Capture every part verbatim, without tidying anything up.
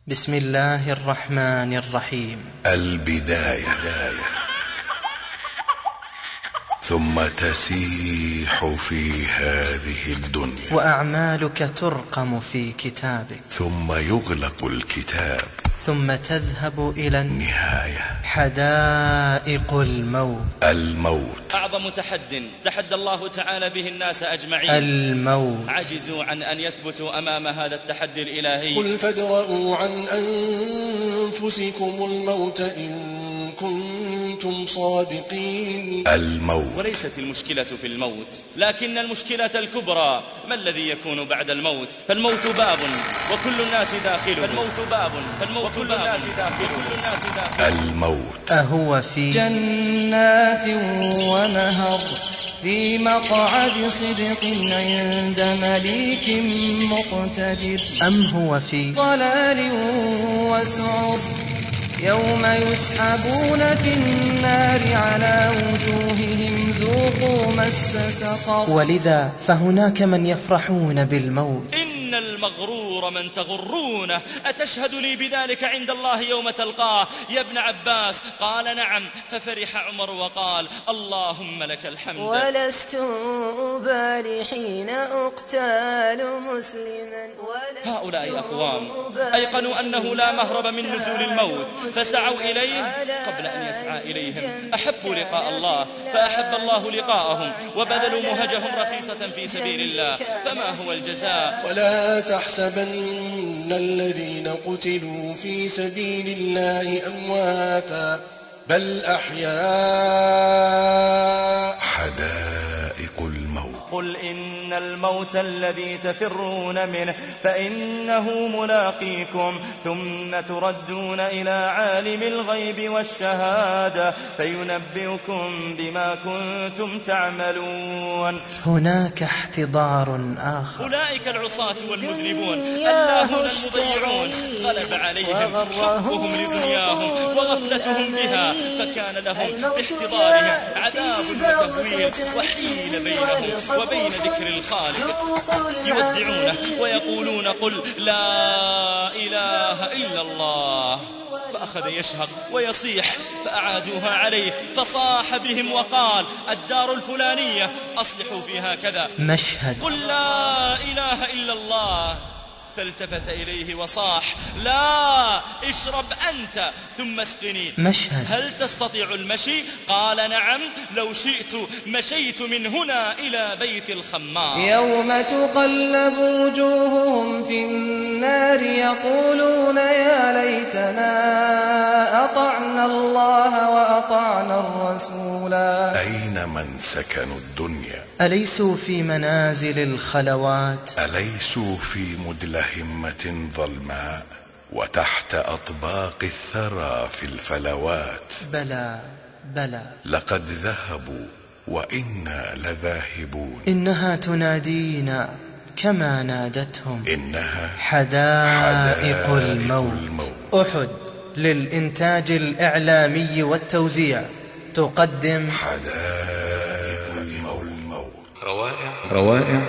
بسم الله الرحمن الرحيم. البداية. ثم تسيح في هذه الدنيا، وأعمالك ترقم في كتابك، ثم يغلق الكتاب، ثم تذهب إلى النهاية، حدائق الموت. الموت أعظم تحد تحدى الله تعالى به الناس أجمعين. الموت. عجزوا عن أن يثبتوا أمام هذا التحدي الإلهي. قل فادرءوا عن أنفسكم الموت إن كنتم صادقين. الموت. وليست المشكلة في الموت، لكن المشكلة الكبرى ما الذي يكون بعد الموت. فالموت باب وكل الناس داخله، فالموت باب فالموت كل الناس داخله، كل الناس داخله. الموت. أهو في جنات ونهر في مقعد صدق عند مليك مقتدر، أم هو في ضلال وسعر يوم يسحبون في النار على وجوههم ذوقوا مس سقر. ولذا فهناك من يفرحون بالموت. إن المغرور من تغرونه، أتشهد لي بذلك عند الله يوم تلقاه يا ابن عباس؟ قال نعم، ففرح عمر وقال اللهم لك الحمد. ولست أبالي حين أقتال مسلما. هؤلاء أقوام أيقنوا أنه لا مهرب من نزول الموت، فسعوا إليه قبل أن يسعى إليهم. أحبوا لقاء الله فأحب الله لقاءهم، وبذلوا مهجهم رخيصة في سبيل الله، فما هو الجزاء؟ ولا تحسبن الذين قتلوا في سبيل الله أمواتا بل أحياء. حدائق الموت. قل إن الموت الذي تفرون منه فإنه ملاقيكم، ثم تردون إلى عالم الغيب والشهادة فينبئكم بما كنتم تعملون. هناك احتضار آخر. أولئك العصاة والمذنبون اللاهون المضيعون غلب عليهم حبهم لدنياهم وغفلتهم بها، فكان لهم باحتضارهم عذاب وتهويل، وحيل بينهم وبين ذكر الخالق. يودعونه ويقولون قل لا إله إلا الله، فأخذ يشهق ويصيح، فأعادوها عليه فصاح بهم وقال الدار الفلانية أصلحوا فيها كذا. مشهد. قل لا إله إلا الله، فالتفت إليه وصاح لا اشرب أنت ثم اسقني. مشهد. هل تستطيع المشي؟ قال نعم، لو شئت مشيت من هنا إلى بيت الخمار. يوم تقلب وجوههم في النار يقولون يا ليتنا أطعنا الله وأطعنا الرسولا. أين من سكنوا الدنيا؟ أليسوا في منازل الخلوات؟ أليسوا في مدلهمة ظلماء وتحت أطباق الثرى في الفلوات؟ بلى بلى، لقد ذهبوا وإنا لذاهبون. إنها تنادينا كما نادتهم، إنها حدائق, حدائق الموت. الموت. أحد للإنتاج الإعلامي والتوزيع تقدم حدائق الموت. روائع روائع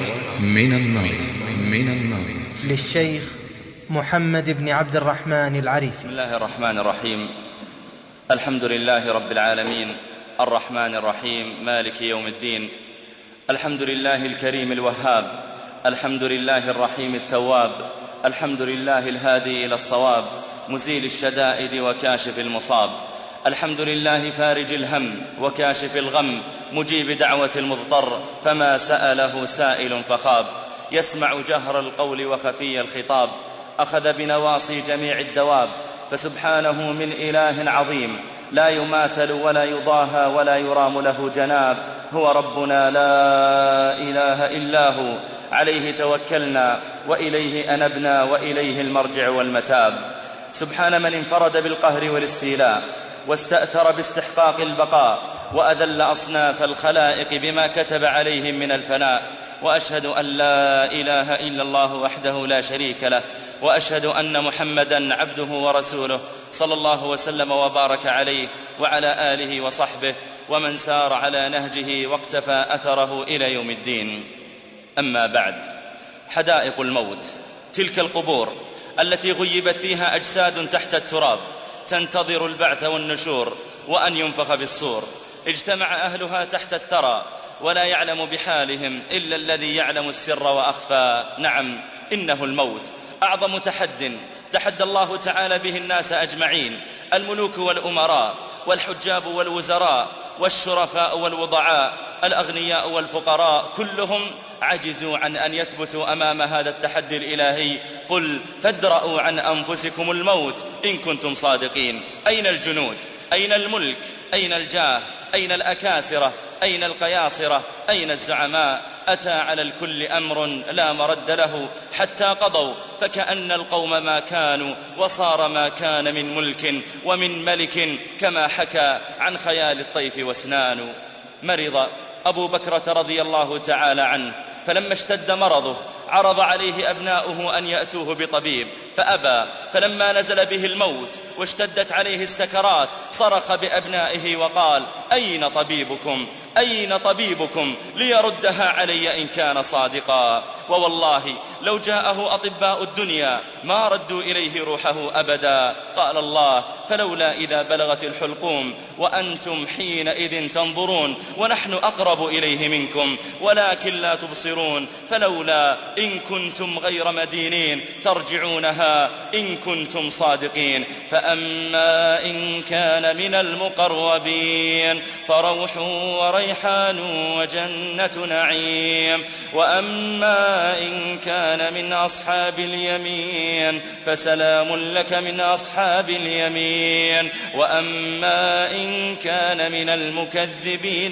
من النار من النار للشيخ محمد بن عبد الرحمن العريفي. بسم الله الرحمن الرحيم. الحمد لله رب العالمين، الرحمن الرحيم، مالك يوم الدين. الحمد لله الكريم الوهاب، الحمد لله الرحيم التواب، الحمد لله الهادي إلى الصواب، مزيل الشدائد وكاشف المصاب. الحمد لله فارج الهم وكاشف الغم، مجيب دعوة المضطر فما سأله سائل فخاب. يسمع جهر القول وخفي الخطاب، أخذ بنواصي جميع الدواب، فسبحانه من إله عظيم لا يماثل ولا يضاهى ولا يرام له جناب. هو ربنا لا إله إلا هو، عليه توكلنا وإليه أنبنا وإليه المرجع والمتاب. سبحان من انفرد بالقهر والاستيلاء واستأثر باستحقاق البقاء، وأذل أصناف الخلائق بما كتب عليهم من الفناء. وأشهد أن لا إله إلا الله وحده لا شريك له، وأشهد أن محمدًا عبده ورسوله، صلى الله وسلم وبارك عليه وعلى آله وصحبه ومن سار على نهجه واقتفى أثره إلى يوم الدين. أما بعد، حدائق الموت تلك القبور التي غيبت فيها أجساد تحت التراب تنتظر البعث والنشور وأن ينفخ بالصور. اجتمع أهلها تحت الثرى ولا يعلم بحالهم إلا الذي يعلم السر وأخفى. نعم، إنه الموت أعظم تحد تحدى الله تعالى به الناس أجمعين، الملوك والأمراء والحجاب والوزراء والشرفاء والوضعاء، الأغنياء والفقراء، كلهم عجزوا عن أن يثبتوا أمام هذا التحدي الإلهي. قل فادرءوا عن أنفسكم الموت إن كنتم صادقين. أين الجنود؟ أين الملك؟ أين الجاه؟ أين الأكاسرة؟ أين القياصرة؟ أين الزعماء؟ أتى على الكل أمر لا مرد له حتى قضوا، فكأن القوم ما كانوا وصار ما كان من ملك ومن ملك، كما حكى عن خيال الطيف واسنان. مرض أبو بكرة رضي الله تعالى عنه، فلما اشتد مرضه عرض عليه أبناؤه أن يأتوه بطبيب فأبى، فلما نزل به الموت واشتدت عليه السكرات صرخ بأبنائه وقال: أين طبيبكم؟ أين طبيبكم ليردها علي إن كان صادقا؟ ووالله لو جاءه أطباء الدنيا ما ردوا إليه روحه أبدا. قال الله: فلولا إذا بلغت الحلقوم وأنتم حينئذ تنظرون ونحن أقرب إليه منكم ولكن لا تبصرون، فلولا إن كنتم غير مدينين ترجعونها إن كنتم صادقين. فأما إن كان من المقربين فروح وريحان وجنة نعيم، وأما إن كان من أصحاب اليمين فسلام لك من أصحاب اليمين، وأما إن كان من المكذبين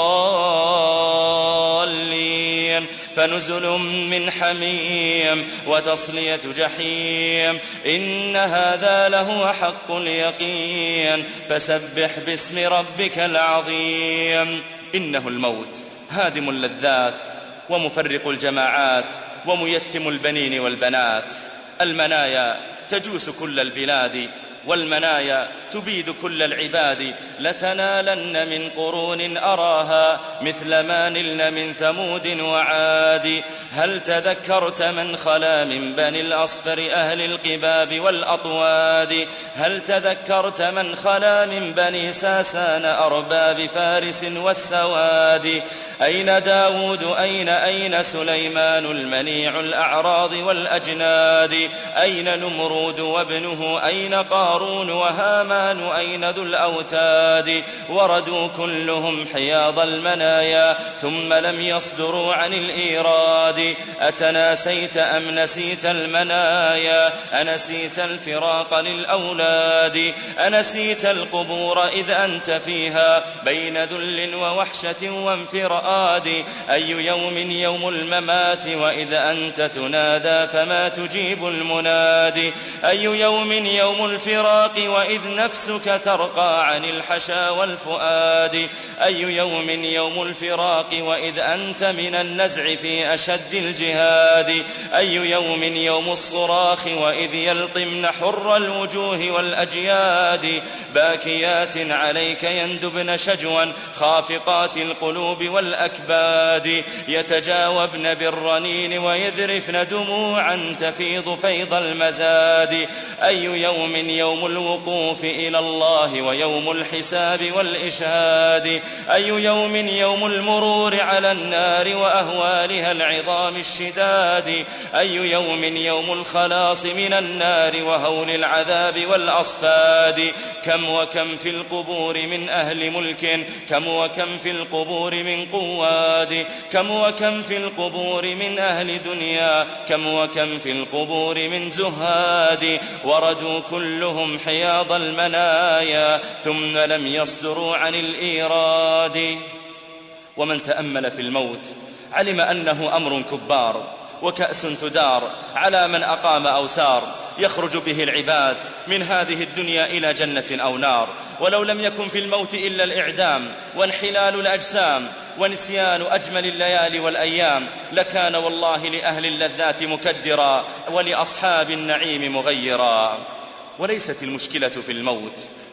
الضالين فنزل من حميم وتصلية جحيم. إن هذا لهو حق اليقين، فسبح باسم ربك العظيم. إنه الموت هادم اللذات ومفرق الجماعات وميتم البنين والبنات. المنايا تجوس كل البلاد والمنايا تبيد كل العباد، لتنالن من قرون أراها مثل ما نلن من ثمود وعاد. هل تذكرت من خلا من بني الأصفر أهل القباب والأطواد؟ هل تذكرت من خلا من بني ساسان أرباب فارس والسواد؟ أين داود أين أين سليمان المنيع الأعراض والأجناد؟ أين نمرود وابنه أين قارون وهامان أين ذو الأوتاد؟ وردوا كلهم حياض المنايا ثم لم يصدروا عن الإيراد. أتناسيت أم نسيت المنايا؟ أنسيت الفراق للأولاد؟ أنسيت القبور إذ أنت فيها بين ذل ووحشة وانفراد؟ أي يوم يوم الممات وإذ أنت تنادى فما تجيب المنادي؟ أي يوم يوم الفراق وإذ نفسك ترقى عن الحشا والفؤاد؟ أي يوم يوم الفراق وإذ أنت من النزع في أشد الجهاد؟ أي يوم يوم الصراخ وإذ يلطمن حر الوجوه والأجياد؟ باكيات عليك يندبن شجوا خافقات القلوب والأكباد، يتجاوبن بالرنين ويذرفن دموعا تفيض فيض المزاد. أي يوم يوم الوقوف إلى الله ويوم الحساب والإشهاد؟ أي يوم يوم المرور على النار وأهوالها العظام الشداد؟ أي يوم يوم الخلاص من النار وهول العذاب والأصفاد؟ كم وكم في القبور من أهل ملك، كم وكم في القبور من قواد، كم وكم في القبور من أهل دنيا، كم وكم في القبور من زهاد. وردوا كلهم حياض المنايا ثم لم يصدروا عن الإيراد. ومن تأمل في الموت علم أنه أمر كبار وكأس تدار على من أقام أو سار، يخرج به العباد من هذه الدنيا إلى جنة أو نار. ولو لم يكن في الموت إلا الإعدام وانحلال الأجسام ونسيان أجمل الليالي والأيام لكان والله لأهل اللذات مكدرا ولأصحاب النعيم مغيرا. وليست المشكلة في الموت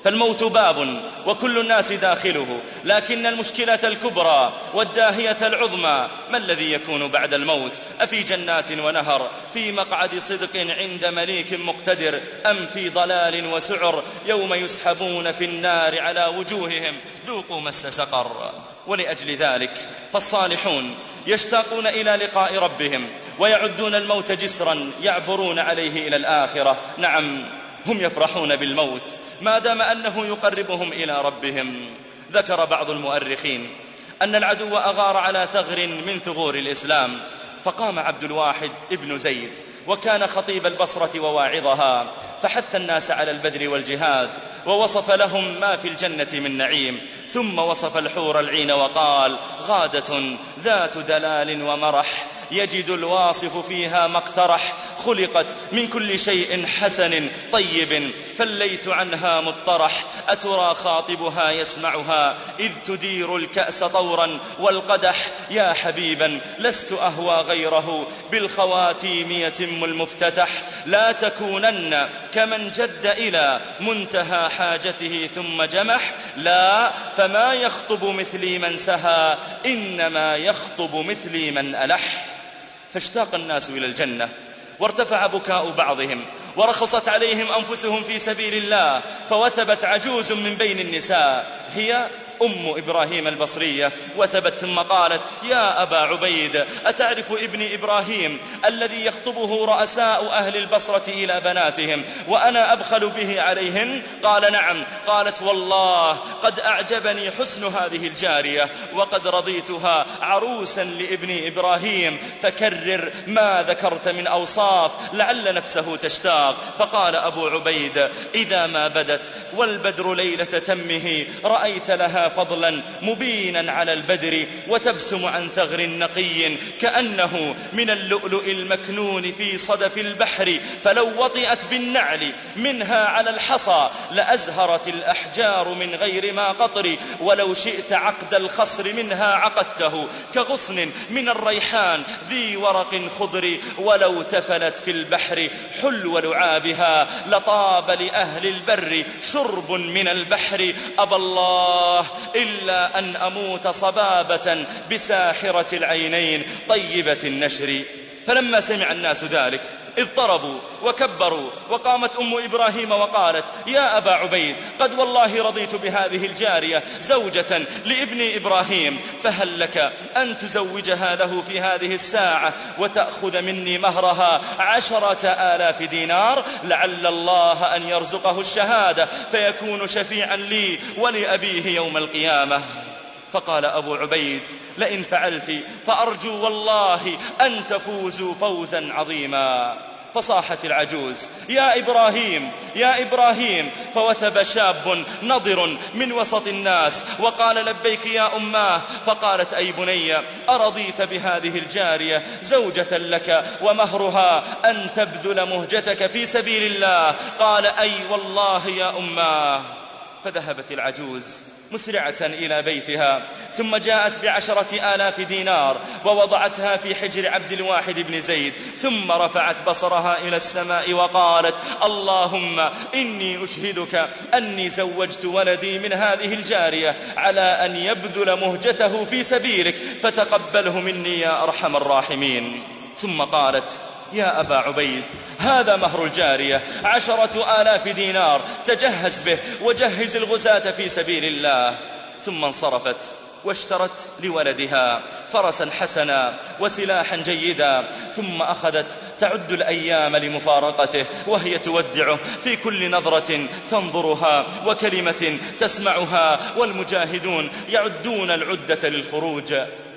فالموت باب وكل الناس داخله، لكن المشكلة الكبرى والداهية العظمى ما الذي يكون بعد الموت؟ أفي جنات ونهر، في مقعد صدق عند مليك مقتدر، أم في ضلال وسعر يوم يسحبون في النار على وجوههم ذوقوا مس سقر. ولأجل ذلك فالصالحون يشتاقون إلى لقاء ربهم ويعدون الموت جسرا يعبرون عليه إلى الآخرة. نعم، هم يفرحون بالموت ما دام أنه يقربهم إلى ربهم. ذكر بعض المؤرخين أن العدو أغار على ثغر من ثغور الإسلام، فقام عبد الواحد ابن زيد وكان خطيب البصرة وواعظها، فحث الناس على البذل والجهاد، ووصف لهم ما في الجنة من نعيم، ثم وصف الحور العين وقال: غادة ذات دلال ومرح، يجد الواصف فيها ما اقترح، خلقت من كل شيء حسن طيب، فليت عنها مضطرح، أترى خاطبها يسمعها إذ تدير الكأس طورا والقدح، يا حبيبا لست أهوى غيره، بالخواتيم يتم المفتتح، لا تكونن كمن جد إلى منتهى حاجته ثم جمح، لا فما يخطب مثلي من سهى، إنما يخطب مثلي من ألح. فاشتاق الناس إلى الجنة، وارتفع بكاء بعضهم، ورخصت عليهم أنفسهم في سبيل الله، فوثبت عجوز من بين النساء هي أم إبراهيم البصرية وثبت ثم قالت: يا أبا عبيد، أتعرف ابني إبراهيم الذي يخطبه رؤساء أهل البصرة إلى بناتهم وأنا أبخل به عليهن؟ قال: نعم. قالت: والله قد أعجبني حسن هذه الجارية، وقد رضيتها عروسا لابني إبراهيم، فكرر ما ذكرت من أوصاف لعل نفسه تشتاق. فقال أبو عبيد: إذا ما بدت والبدر ليلة تمه، رأيت لها فضلا مبينا على البدر، وتبسم عن ثغر نقي كأنه من اللؤلؤ المكنون في صدف البحر، فلو وطئت بالنعل منها على الحصى لأزهرت الأحجار من غير ما قطر، ولو شئت عقد الخصر منها عقدته، كغصن من الريحان ذي ورق خضر، ولو تفلت في البحر حلو لعابها لطاب لأهل البر شرب من البحر، أبى الله إلا أن أموت صبابة بساحرة العينين طيبة النشر. فلما سمع الناس ذلك اضطربوا وكبروا، وقامت أم إبراهيم وقالت: يا أبا عبيد، قد والله رضيت بهذه الجارية زوجة لابن إبراهيم، فهل لك أن تزوجها له في هذه الساعة وتأخذ مني مهرها عشرة آلاف دينار، لعل الله أن يرزقه الشهادة فيكون شفيعا لي ولأبيه يوم القيامة. فقال أبو عبيد: لئن فعلت فأرجو والله أن تفوزوا فوزا عظيما. فصاحت العجوز: يا إبراهيم يا إبراهيم، فوثب شاب نضر من وسط الناس وقال: لبيك يا أماه. فقالت: أي بني، أرضيت بهذه الجارية زوجة لك ومهرها أن تبذل مهجتك في سبيل الله؟ قال: أي والله يا أماه. فذهبت العجوز مسرعة إلى بيتها، ثم جاءت بعشرة آلاف دينار ووضعتها في حجر عبد الواحد بن زيد، ثم رفعت بصرها إلى السماء وقالت: اللهم إني أشهدك أني زوجت ولدي من هذه الجارية على أن يبذل مهجته في سبيلك، فتقبله مني يا أرحم الراحمين. ثم قالت: يا أبا عبيد، هذا مهر الجارية عشرة آلاف دينار، تجهز به وجهز الغزاة في سبيل الله. ثم انصرفت واشترت لولدها فرسا حسنا وسلاحا جيدا، ثم أخذت تعد الأيام لمفارقته، وهي تودعه في كل نظرة تنظرها وكلمة تسمعها، والمجاهدون يعدون العدة للخروج.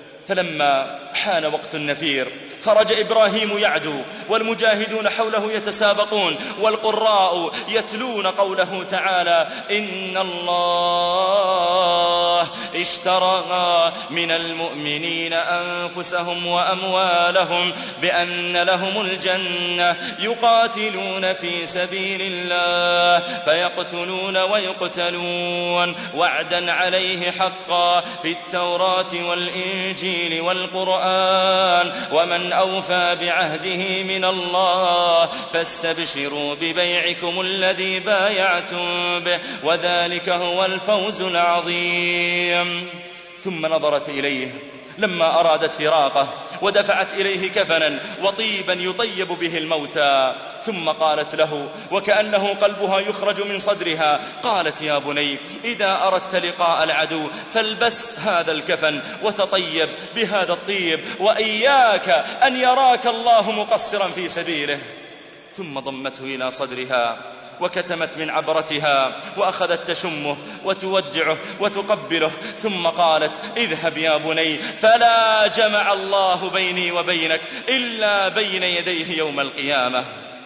فلما حان وقت النفير خرج إبراهيم يعدو، والمجاهدون حوله يتسابقون، والقراء يتلون قوله تعالى: إن الله اشترى من المؤمنين أنفسهم وأموالهم بأن لهم الجنة يقاتلون في سبيل الله فيقتلون ويقتلون وعدا عليه حقا في التوراة والإنجيل والقرآن ومن أوفى بعهده من الله فاستبشروا ببيعكم الذي بايعتم به وذلك هو الفوز العظيم. ثم نظرت إليه لما أرادت فراقه ودفعت إليه كفنا وطيبا يطيب به الموتى، ثم قالت له وكأنه قلبها يخرج من صدرها، قالت يا بني إذا أردت لقاء العدو فالبس هذا الكفن وتطيب بهذا الطيب وإياك أن يراك الله مقصرا في سبيله. ثم ضمته إلى صدرها وكتمت من عبرتها وأخذت تشمه وتودعه وتقبله، ثم قالت اذهب يا بني فلا جمع الله بيني وبينك إلا بين يديه يوم القيامة.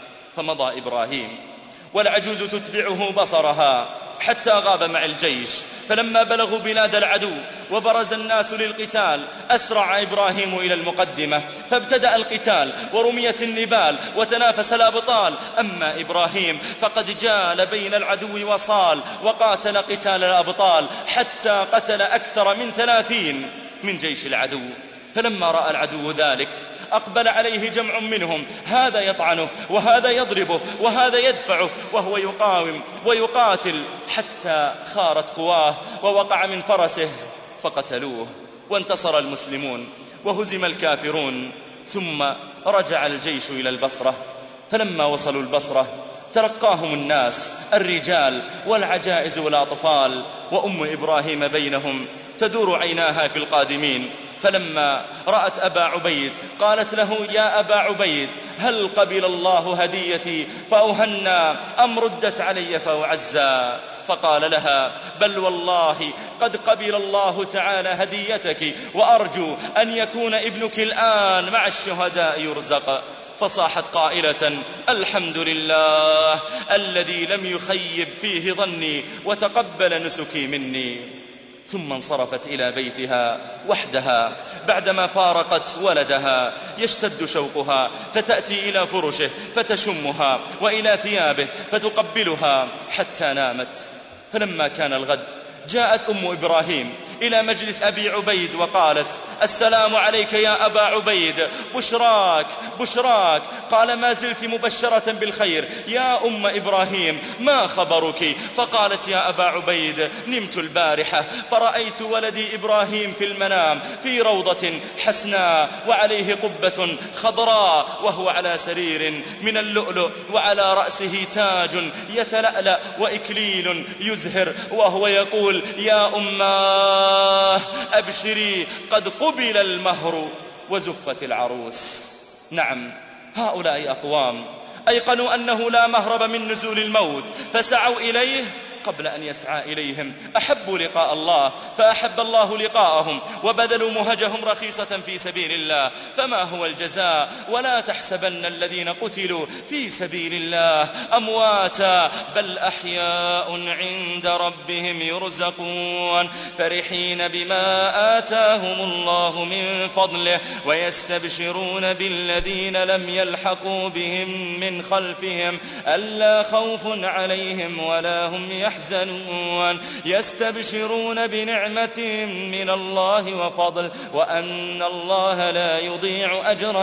فمضى إبراهيم والعجوز تتبعه بصرها حتى غاب مع الجيش، فلما بلغوا بلاد العدو وبرز الناس للقتال أسرع إبراهيم إلى المقدمة فابتدأ القتال ورميت النبال وتنافس الأبطال. أما إبراهيم فقد جال بين العدو وصال وقاتل قتال الأبطال حتى قتل أكثر من ثلاثين من جيش العدو. فلما رأى العدو ذلك أقبل عليه جمع منهم، هذا يطعنه وهذا يضربه وهذا يدفعه وهو يقاوم ويقاتل حتى خارت قواه ووقع من فرسه فقتلوه وانتصر المسلمون وهزم الكافرون. ثم رجع الجيش إلى البصرة، فلما وصلوا البصرة تلقاهم الناس الرجال والعجائز والأطفال وأم إبراهيم بينهم تدور عيناها في القادمين. فلما رأت أبا عبيد قالت له يا أبا عبيد هل قبل الله هديتي فأهنى أم ردت علي فأعزى؟ فقال لها بل والله قد قبل الله تعالى هديتك وأرجو أن يكون ابنك الآن مع الشهداء يرزق. فصاحت قائلة الحمد لله الذي لم يخيب فيه ظني وتقبل نسكي مني. ثم انصرفت إلى بيتها وحدها بعدما فارقت ولدها يشتد شوقها، فتأتي إلى فرشه فتشمها وإلى ثيابه فتقبلها حتى نامت. فلما كان الغد جاءت أم إبراهيم إلى مجلس أبي عبيد وقالت السلام عليك يا أبا عبيد، بشراك بشراك. قال ما زلت مبشرة بالخير يا أم إبراهيم، ما خبرك؟ فقالت يا أبا عبيد نمت البارحة فرأيت ولدي إبراهيم في المنام في روضة حسناء وعليه قبة خضراء وهو على سرير من اللؤلؤ وعلى رأسه تاج يتلألأ وإكليل يزهر وهو يقول يا أماه أبشري قد قبل المهر وزفت العروس. نعم هؤلاء أقوام أيقنوا أنه لا مهرب من نزول الموت فسعوا إليه قبل أن يسعى إليهم، أحبوا لقاء الله فأحب الله لقاءهم وبذلوا مهجهم رخيصة في سبيل الله. فما هو الجزاء؟ ولا تحسبن الذين قتلوا في سبيل الله أمواتا بل أحياء عند ربهم يرزقون فرحين بما آتاهم الله من فضله ويستبشرون بالذين لم يلحقوا بهم من خلفهم ألا خوف عليهم ولا هم يحزنون يحزنون يستبشرون بنعمة من الله وفضل وأن الله لا يضيع أجر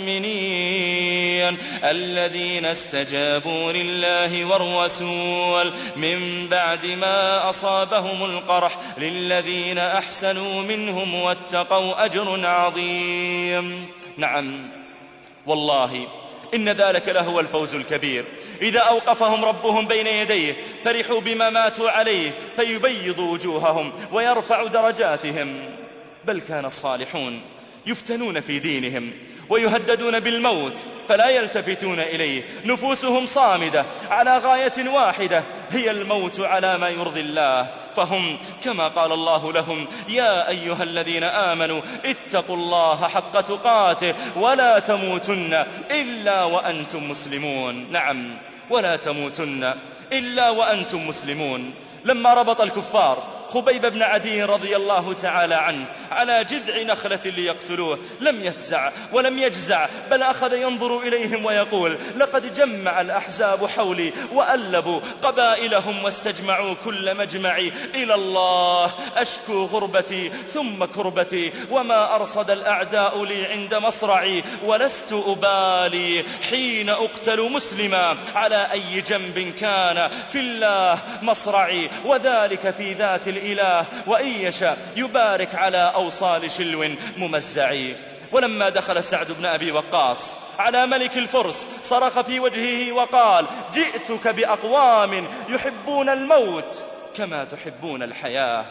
المؤمنين الذين استجابوا لله والرسول من بعد ما أصابهم القرح للذين أحسنوا منهم واتقوا أجر عظيم. نعم والله إن ذلك لهو الفوز الكبير، إذا أوقفهم ربهم بين يديه فرحوا بما ماتوا عليه فيبيض وجوههم ويرفع درجاتهم. بل كان الصالحون يفتنون في دينهم ويهددون بالموت فلا يلتفتون إليه، نفوسهم صامدة على غاية واحدة هي الموت على ما يرضي الله، فهم كما قال الله لهم يا أيها الذين آمنوا اتقوا الله حق تقاته ولا تموتن إلا وأنتم مسلمون. نعم ولا تموتن إلا وأنتم مسلمون. لما ربط الكفار خبيب بن عدي رضي الله تعالى عنه على جذع نخلة ليقتلوه لم يفزع ولم يجزع، بل أخذ ينظر إليهم ويقول: لقد جمع الأحزاب حولي وألبوا قبائلهم واستجمعوا كل مجمعي إلى الله، أشكو غربتي ثم كربتي وما أرصد الأعداء لي عند مصرعي، ولست أبالي حين أقتل مسلما على أي جنب كان في الله مصرعي، وذلك في ذات الإله وإن يشاء يبارك على أوصال شلو ممزعي. ولما دخل سعد بن أبي وقاص على ملك الفرس صرخ في وجهه وقال: جئتك بأقوام يحبون الموت كما تحبون الحياة.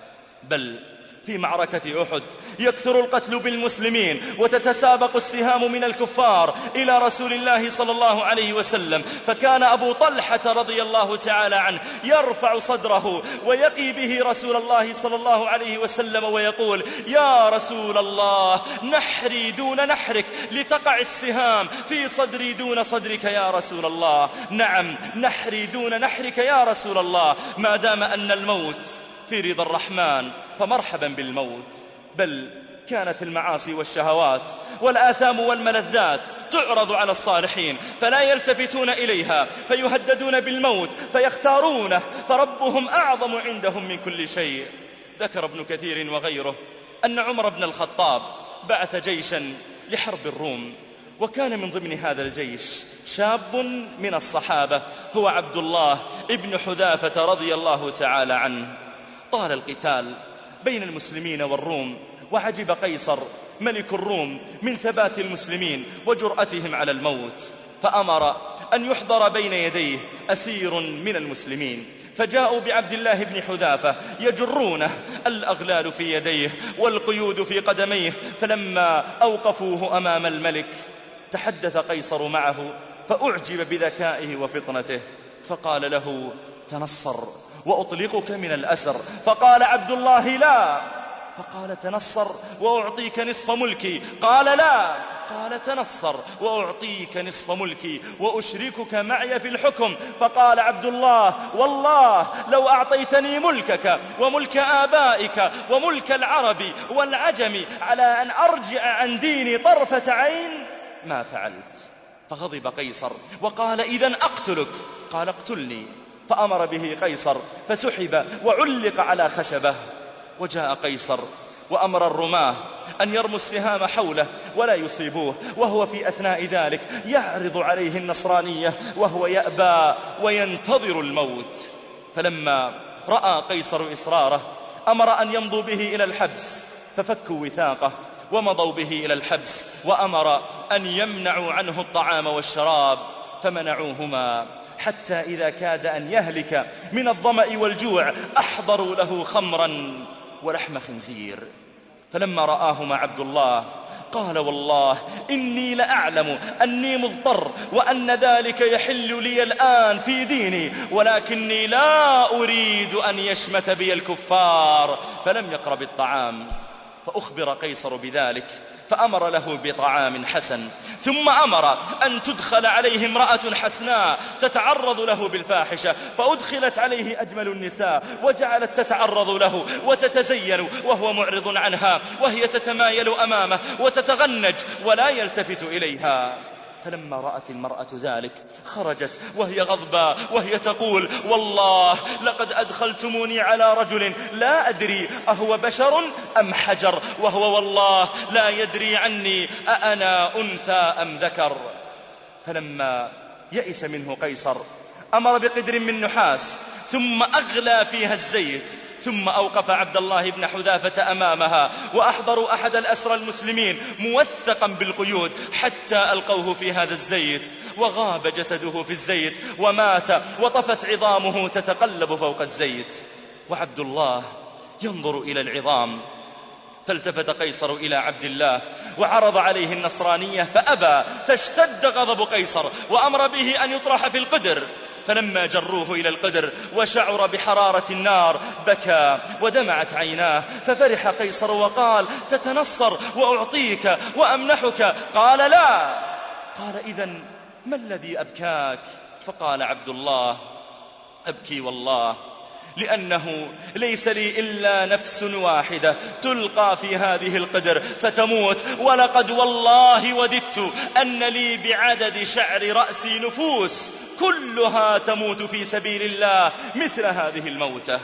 بل في معركة أحد يكثر القتل بالمسلمين وتتسابق السهام من الكفار إلى رسول الله صلى الله عليه وسلم، فكان أبو طلحة رضي الله تعالى عنه يرفع صدره ويقي به رسول الله صلى الله عليه وسلم ويقول: يا رسول الله، نحري دون نحرك لتقع السهام في صدري دون صدرك يا رسول الله. نعم، نحري دون نحرك يا رسول الله، ما دام أن الموت في رضا الرحمن فمرحبا بالموت. بل كانت المعاصي والشهوات والآثام والملذات تعرض على الصالحين فلا يلتفتون إليها، فيهددون بالموت فيختارونه، فربهم أعظم عندهم من كل شيء. ذكر ابن كثير وغيره أن عمر بن الخطاب بعث جيشا لحرب الروم، وكان من ضمن هذا الجيش شاب من الصحابة هو عبد الله ابن حذافة رضي الله تعالى عنه. طال القتال بين المسلمين والروم، وعجب قيصر ملك الروم من ثبات المسلمين وجرأتهم على الموت، فأمر أن يحضر بين يديه أسير من المسلمين، فجاءوا بعبد الله بن حذافة يجرونه، الأغلال في يديه والقيود في قدميه، فلما أوقفوه أمام الملك تحدث قيصر معه فأعجب بذكائه وفطنته، فقال له: تنصر وأطلقك من الأسر. فقال عبد الله: لا. فقال: تنصر وأعطيك نصف ملكي. قال: لا. قال: تنصر وأعطيك نصف ملكي وأشركك معي في الحكم. فقال عبد الله: والله لو أعطيتني ملكك وملك آبائك وملك العرب والعجم على أن أرجع عن ديني طرفة عين ما فعلت. فغضب قيصر وقال: إذن أقتلك. قال: اقتلني. فأمر به قيصر فسحب وعلق على خشبه. وجاء قيصر وأمر الرماة أن يرموا السهام حوله ولا يصيبوه، وهو في أثناء ذلك يعرض عليه النصرانية وهو يأبى وينتظر الموت. فلما رأى قيصر إصراره أمر أن يمضوا به إلى الحبس، ففكوا وثاقه ومضوا به إلى الحبس، وأمر أن يمنعوا عنه الطعام والشراب، فمنعوهما حتى إذا كاد أن يهلك من الظمأ والجوع أحضروا له خمرا ولحم خنزير. فلما رآهما عبد الله قال: والله إني لأعلم أني مضطر وأن ذلك يحل لي الآن في ديني، ولكني لا أريد أن يشمت بي الكفار. فلم يقرب الطعام، فأخبر قيصر بذلك فأمر له بطعام حسن، ثم أمر أن تدخل عليه امرأة حسناء تتعرض له بالفاحشة، فأدخلت عليه أجمل النساء وجعلت تتعرض له وتتزين وهو معرض عنها، وهي تتمايل أمامه وتتغنج ولا يلتفت إليها. فلما رأت المرأة ذلك خرجت وهي غضباء وهي تقول: والله لقد أدخلتموني على رجل لا أدري أهو بشر أم حجر، وهو والله لا يدري عني أأنا أنثى أم ذكر. فلما يئس منه قيصر أمر بقدر من نحاس ثم أغلى فيها الزيت، ثم أوقف عبد الله بن حذافة أمامها، وأحضروا أحد الأسرى المسلمين موثقا بالقيود حتى ألقوه في هذا الزيت، وغاب جسده في الزيت ومات، وطفت عظامه تتقلب فوق الزيت، وعبد الله ينظر إلى العظام. فالتفت قيصر إلى عبد الله وعرض عليه النصرانية فأبى، فاشتد غضب قيصر وأمر به أن يطرح في القدر. فلما جروه إلى القدر وشعر بحرارة النار بكى ودمعت عيناه، ففرح قيصر وقال: تتنصر وأعطيك وأمنحك. قال: لا. قال: إذن ما الذي أبكاك؟ فقال عبد الله: أبكي والله لأنه ليس لي إلا نفس واحدة تلقى في هذه القدر فتموت، ولقد والله وددت أن لي بعدد شعر رأسي نفوس كلها تموت في سبيل الله مثل هذه الموتة.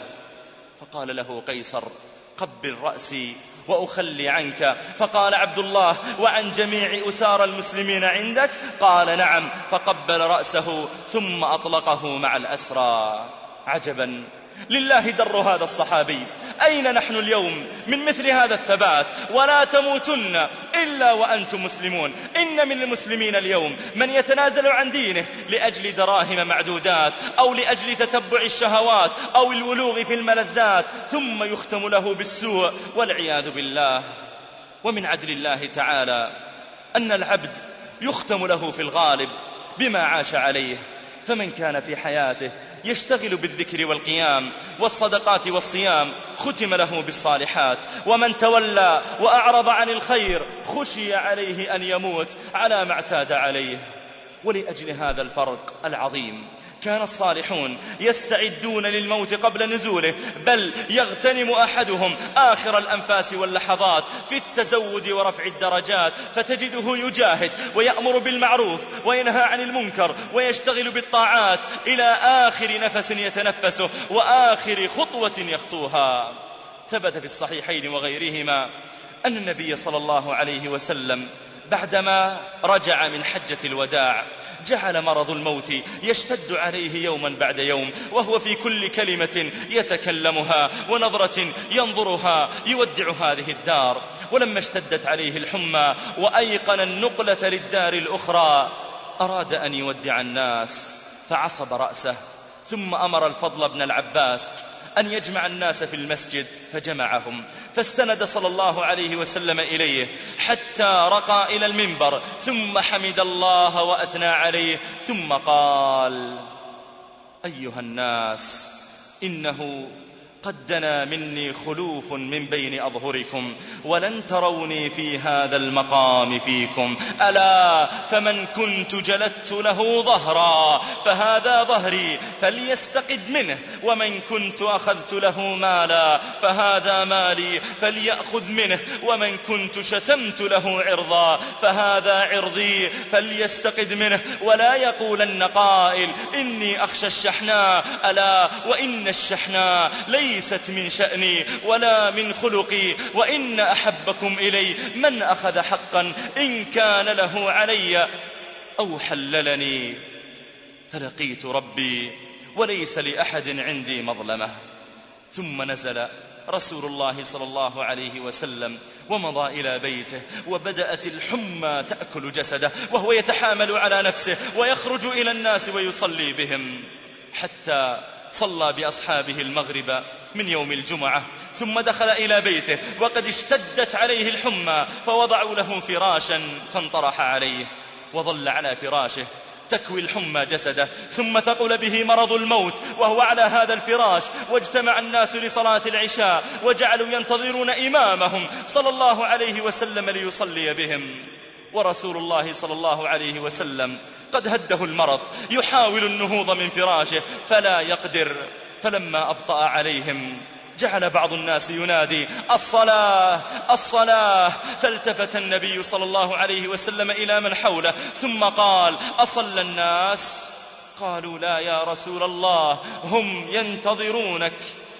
فقال له قيصر: قبل رأسي وأخلي عنك. فقال عبد الله: وعن جميع أسار المسلمين عندك؟ قال: نعم. فقبل رأسه ثم أطلقه مع الأسرى. عجبا لله در هذا الصحابي. أين نحن اليوم من مثل هذا الثبات؟ ولا تموتن إلا وأنتم مسلمون. إن من المسلمين اليوم من يتنازل عن دينه لأجل دراهم معدودات أو لأجل تتبع الشهوات أو الولوغ في الملذات، ثم يختم له بالسوء والعياذ بالله. ومن عدل الله تعالى أن العبد يختم له في الغالب بما عاش عليه. فمن كان في حياته يشتغل بالذكر والقيام والصدقات والصيام ختم له بالصالحات، ومن تولى وأعرض عن الخير خشي عليه أن يموت على ما اعتاد عليه. ولأجل هذا الفرق العظيم كان الصالحون يستعدون للموت قبل نزوله، بل يغتنم أحدهم آخر الأنفاس واللحظات في التزود ورفع الدرجات، فتجده يجاهد ويأمر بالمعروف وينهى عن المنكر ويشتغل بالطاعات إلى آخر نفس يتنفسه وآخر خطوة يخطوها. ثبت في الصحيحين وغيرهما أن النبي صلى الله عليه وسلم بعدما رجع من حجة الوداع جعل مرض الموت يشتد عليه يوما بعد يوم، وهو في كل كلمة يتكلمها ونظرة ينظرها يودع هذه الدار. ولما اشتدت عليه الحمى وأيقن النقلة للدار الأخرى أراد أن يودع الناس فعصب رأسه، ثم أمر الفضل بن العباس أن يجمع الناس في المسجد فجمعهم، فاستند صلى الله عليه وسلم إليه حتى رقى إلى المنبر، ثم حمد الله وأثنى عليه، ثم قال: أيها الناس، إنه قد دنا مني خلوف من بين أظهركم، ولن تروني في هذا المقام فيكم. ألا فمن كنت جلدت له ظهرا فهذا ظهري فليستقد منه، ومن كنت أخذت له مالا فهذا مالي فليأخذ منه، ومن كنت شتمت له عرضا فهذا عرضي فليستقد منه. ولا يقولن قائل: إني أخشى الشحناء. ألا وإن الشحناء ليس ليست من شأني ولا من خلقي، وإن أحبكم إلي من أخذ حقا إن كان له علي أو حللني. فلقيت ربي وليس لأحد عندي مظلمة. ثم نزل رسول الله صلى الله عليه وسلم ومضى إلى بيته، وبدأت الحمى تأكل جسده وهو يتحامل على نفسه ويخرج إلى الناس ويصلي بهم، حتى صلى بأصحابه المغرب من يوم الجمعة، ثم دخل إلى بيته وقد اشتدت عليه الحمى، فوضعوا له فراشا فانطرح عليه وظل على فراشه تكوي الحمى جسده، ثم ثقل به مرض الموت وهو على هذا الفراش. واجتمع الناس لصلاة العشاء وجعلوا ينتظرون إمامهم صلى الله عليه وسلم ليصلي بهم، ورسول الله صلى الله عليه وسلم قد هده المرض يحاول النهوض من فراشه فلا يقدر. فلما أبطأ عليهم جعل بعض الناس ينادي: الصلاة الصلاة. فالتفت النبي صلى الله عليه وسلم إلى من حوله ثم قال: أصلى الناس؟ قالوا: لا يا رسول الله، هم ينتظرونك.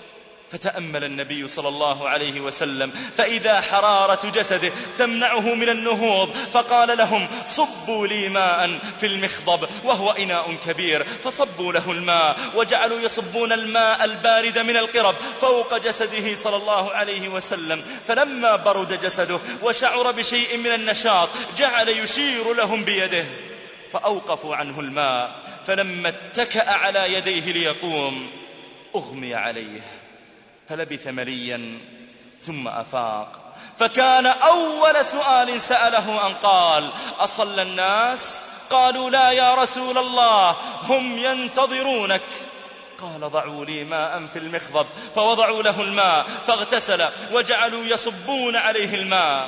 فتأمل النبي صلى الله عليه وسلم فإذا حرارة جسده تمنعه من النهوض، فقال لهم: صبوا لي ماء في المخضب، وهو إناء كبير، فصبوا له الماء وجعلوا يصبون الماء البارد من القرب فوق جسده صلى الله عليه وسلم. فلما برد جسده وشعر بشيء من النشاط جعل يشير لهم بيده، فأوقفوا عنه الماء، فلما اتكأ على يديه ليقوم أغمي عليه، فلبث مليا ثم أفاق، فكان أول سؤال سأله أن قال: أصلى الناس؟ قالوا: لا يا رسول الله، هم ينتظرونك. قال: ضعوا لي ماء في المخضب، فوضعوا له الماء فاغتسل وجعلوا يصبون عليه الماء،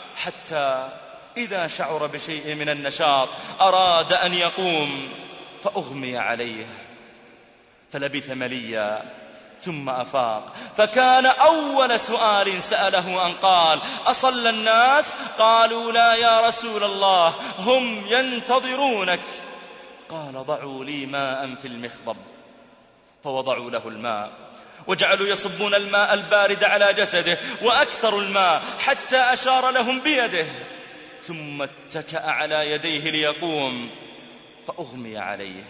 حتى إذا شعر بشيء من النشاط أراد أن يقوم فأغمي عليه، فلبث مليا ثم أفاق، فكان أول سؤال سأله أن قال: أصلى الناس؟ قالوا: لا يا رسول الله، هم ينتظرونك. قال: ضعوا لي ماء في المخضب. فوضعوا له الماء وجعلوا يصبون الماء البارد على جسده وأكثر الماء حتى أشار لهم بيده، ثم اتكأ على يديه ليقوم فأغمي عليه،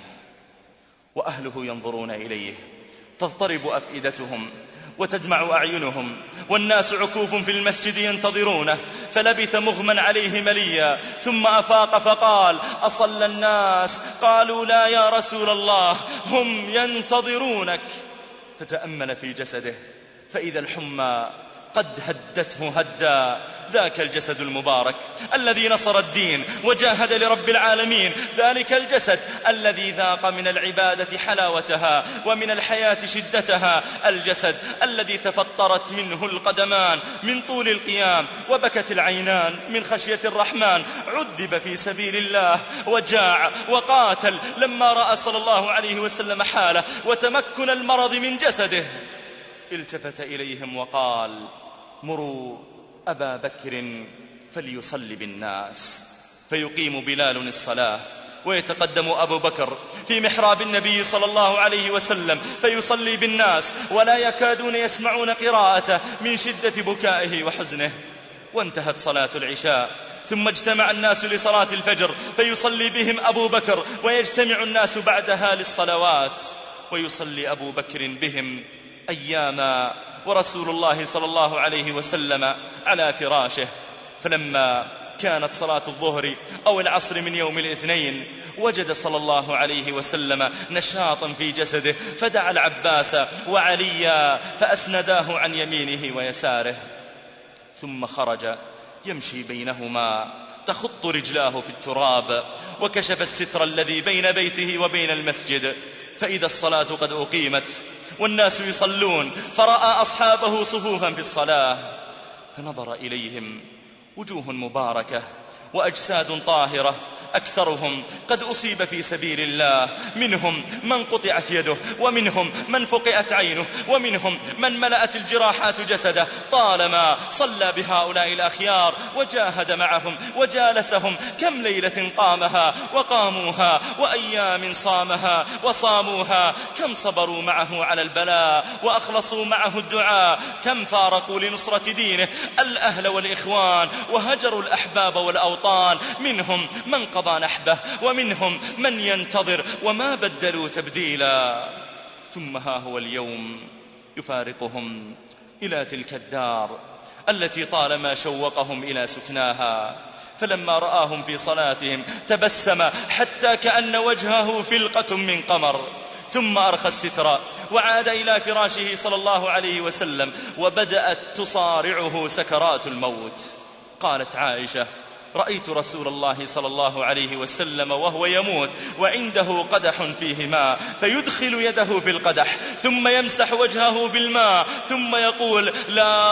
وأهله ينظرون إليه، تضطرب أفئدتهم وتدمع أعينهم، والناس عكوف في المسجد ينتظرونه، فلبث مغمى عليه مليا، ثم أفاق فقال: أصلى الناس؟ قالوا: لا يا رسول الله، هم ينتظرونك. فتأمل في جسده فإذا الحمى قد هدته هدا، ذاك الجسد المبارك الذي نصر الدين وجاهد لرب العالمين، ذلك الجسد الذي ذاق من العبادة حلاوتها ومن الحياة شدتها، الجسد الذي تفطرت منه القدمان من طول القيام وبكت العينان من خشية الرحمن، عذب في سبيل الله وجاع وقاتل لما رأى صلى الله عليه وسلم حاله وتمكن المرض من جسده. التفت إليهم وقال: مروا أبا بكر فليصلي بالناس. فيقيم بلال الصلاة ويتقدم أبو بكر في محراب النبي صلى الله عليه وسلم فيصلي بالناس، ولا يكادون يسمعون قراءته من شدة بكائه وحزنه. وانتهت صلاة العشاء، ثم اجتمع الناس لصلاة الفجر فيصلي بهم أبو بكر، ويجتمع الناس بعدها للصلوات، ويصلي أبو بكر بهم أياما ورسول الله صلى الله عليه وسلم على فراشه. فلما كانت صلاة الظهر أو العصر من يوم الاثنين وجد صلى الله عليه وسلم نشاطا في جسده، فدعا العباس وعليا فأسنداه عن يمينه ويساره، ثم خرج يمشي بينهما تخط رجلاه في التراب، وكشف الستر الذي بين بيته وبين المسجد، فإذا الصلاة قد أقيمت والناس يصلون، فرأى أصحابه صفوفا في الصلاة، فنظر إليهم وجوه مباركة وأجساد طاهرة، أكثرهم قد أصيب في سبيل الله، منهم من قطعت يده، ومنهم من فقئت عينه، ومنهم من ملأت الجراحات جسده. طالما صلى بهؤلاء الأخيار وجاهد معهم وجالسهم، كم ليلة قامها وقاموها، وأيام صامها وصاموها، كم صبروا معه على البلاء وأخلصوا معه الدعاء، كم فارقوا لنصرة دينه الأهل والإخوان وهجروا الأحباب والأوطان، منهم من قضى نحبه ومنهم من ينتظر، وما بدلوا تبديلا. ثم ها هو اليوم يفارقهم إلى تلك الدار التي طالما شوقهم إلى سكناها. فلما رآهم في صلاتهم تبسم حتى كأن وجهه فلقة من قمر، ثم أرخى الستر وعاد إلى فراشه صلى الله عليه وسلم، وبدأت تصارعه سكرات الموت. قالت عائشة: رأيت رسول الله صلى الله عليه وسلم وهو يموت وعنده قدح فيه ماء، فيدخل يده في القدح ثم يمسح وجهه بالماء، ثم يقول: لا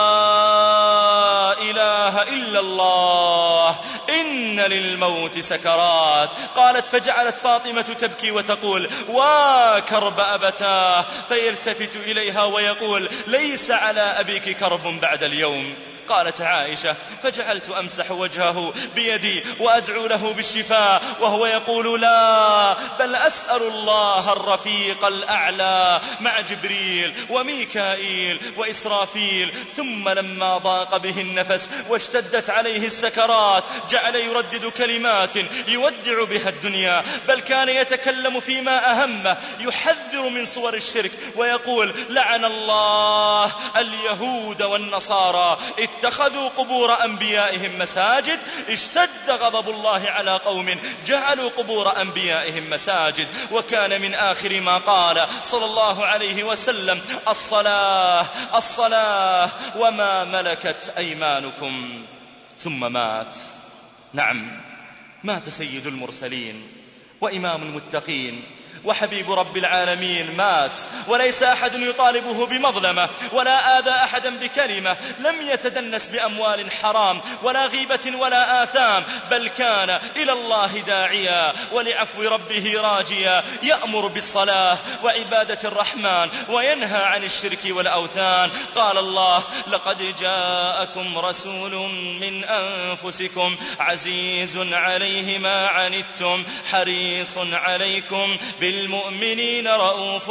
إله إلا الله، إن للموت سكرات. قالت: فجعلت فاطمة تبكي وتقول: وكرب أبتاه، فيلتفت إليها ويقول: ليس على أبيك كرب بعد اليوم. قالت عائشة: فجعلت أمسح وجهه بيدي وأدعو له بالشفاء وهو يقول: لا، بل أسأل الله الرفيق الأعلى مع جبريل وميكائيل وإسرافيل. ثم لما ضاق به النفس واشتدت عليه السكرات جعل يردد كلمات يودع بها الدنيا، بل كان يتكلم فيما أهمه، يحذر من صور الشرك ويقول: لعن الله اليهود والنصارى اتخذوا قبور أنبيائهم مساجد، اشتد غضب الله على قوم جعلوا قبور أنبيائهم مساجد. وكان من آخر ما قال صلى الله عليه وسلم: الصلاة الصلاة وما ملكت أيمانكم. ثم مات. نعم، مات سيد المرسلين وإمام المتقين، وحبيب رب العالمين مات، وليس أحد يطالبه بمظلمة ولا آذى أحدا بكلمة، لم يتدنس بأموال حرام ولا غيبة ولا آثام، بل كان إلى الله داعيا ولعفو ربه راجيا، يأمر بالصلاة وعبادة الرحمن وينهى عن الشرك والأوثان. قال الله: لقد جاءكم رسول من أنفسكم عزيز عليه ما عنتم حريص عليكم بالمؤمنين رؤوف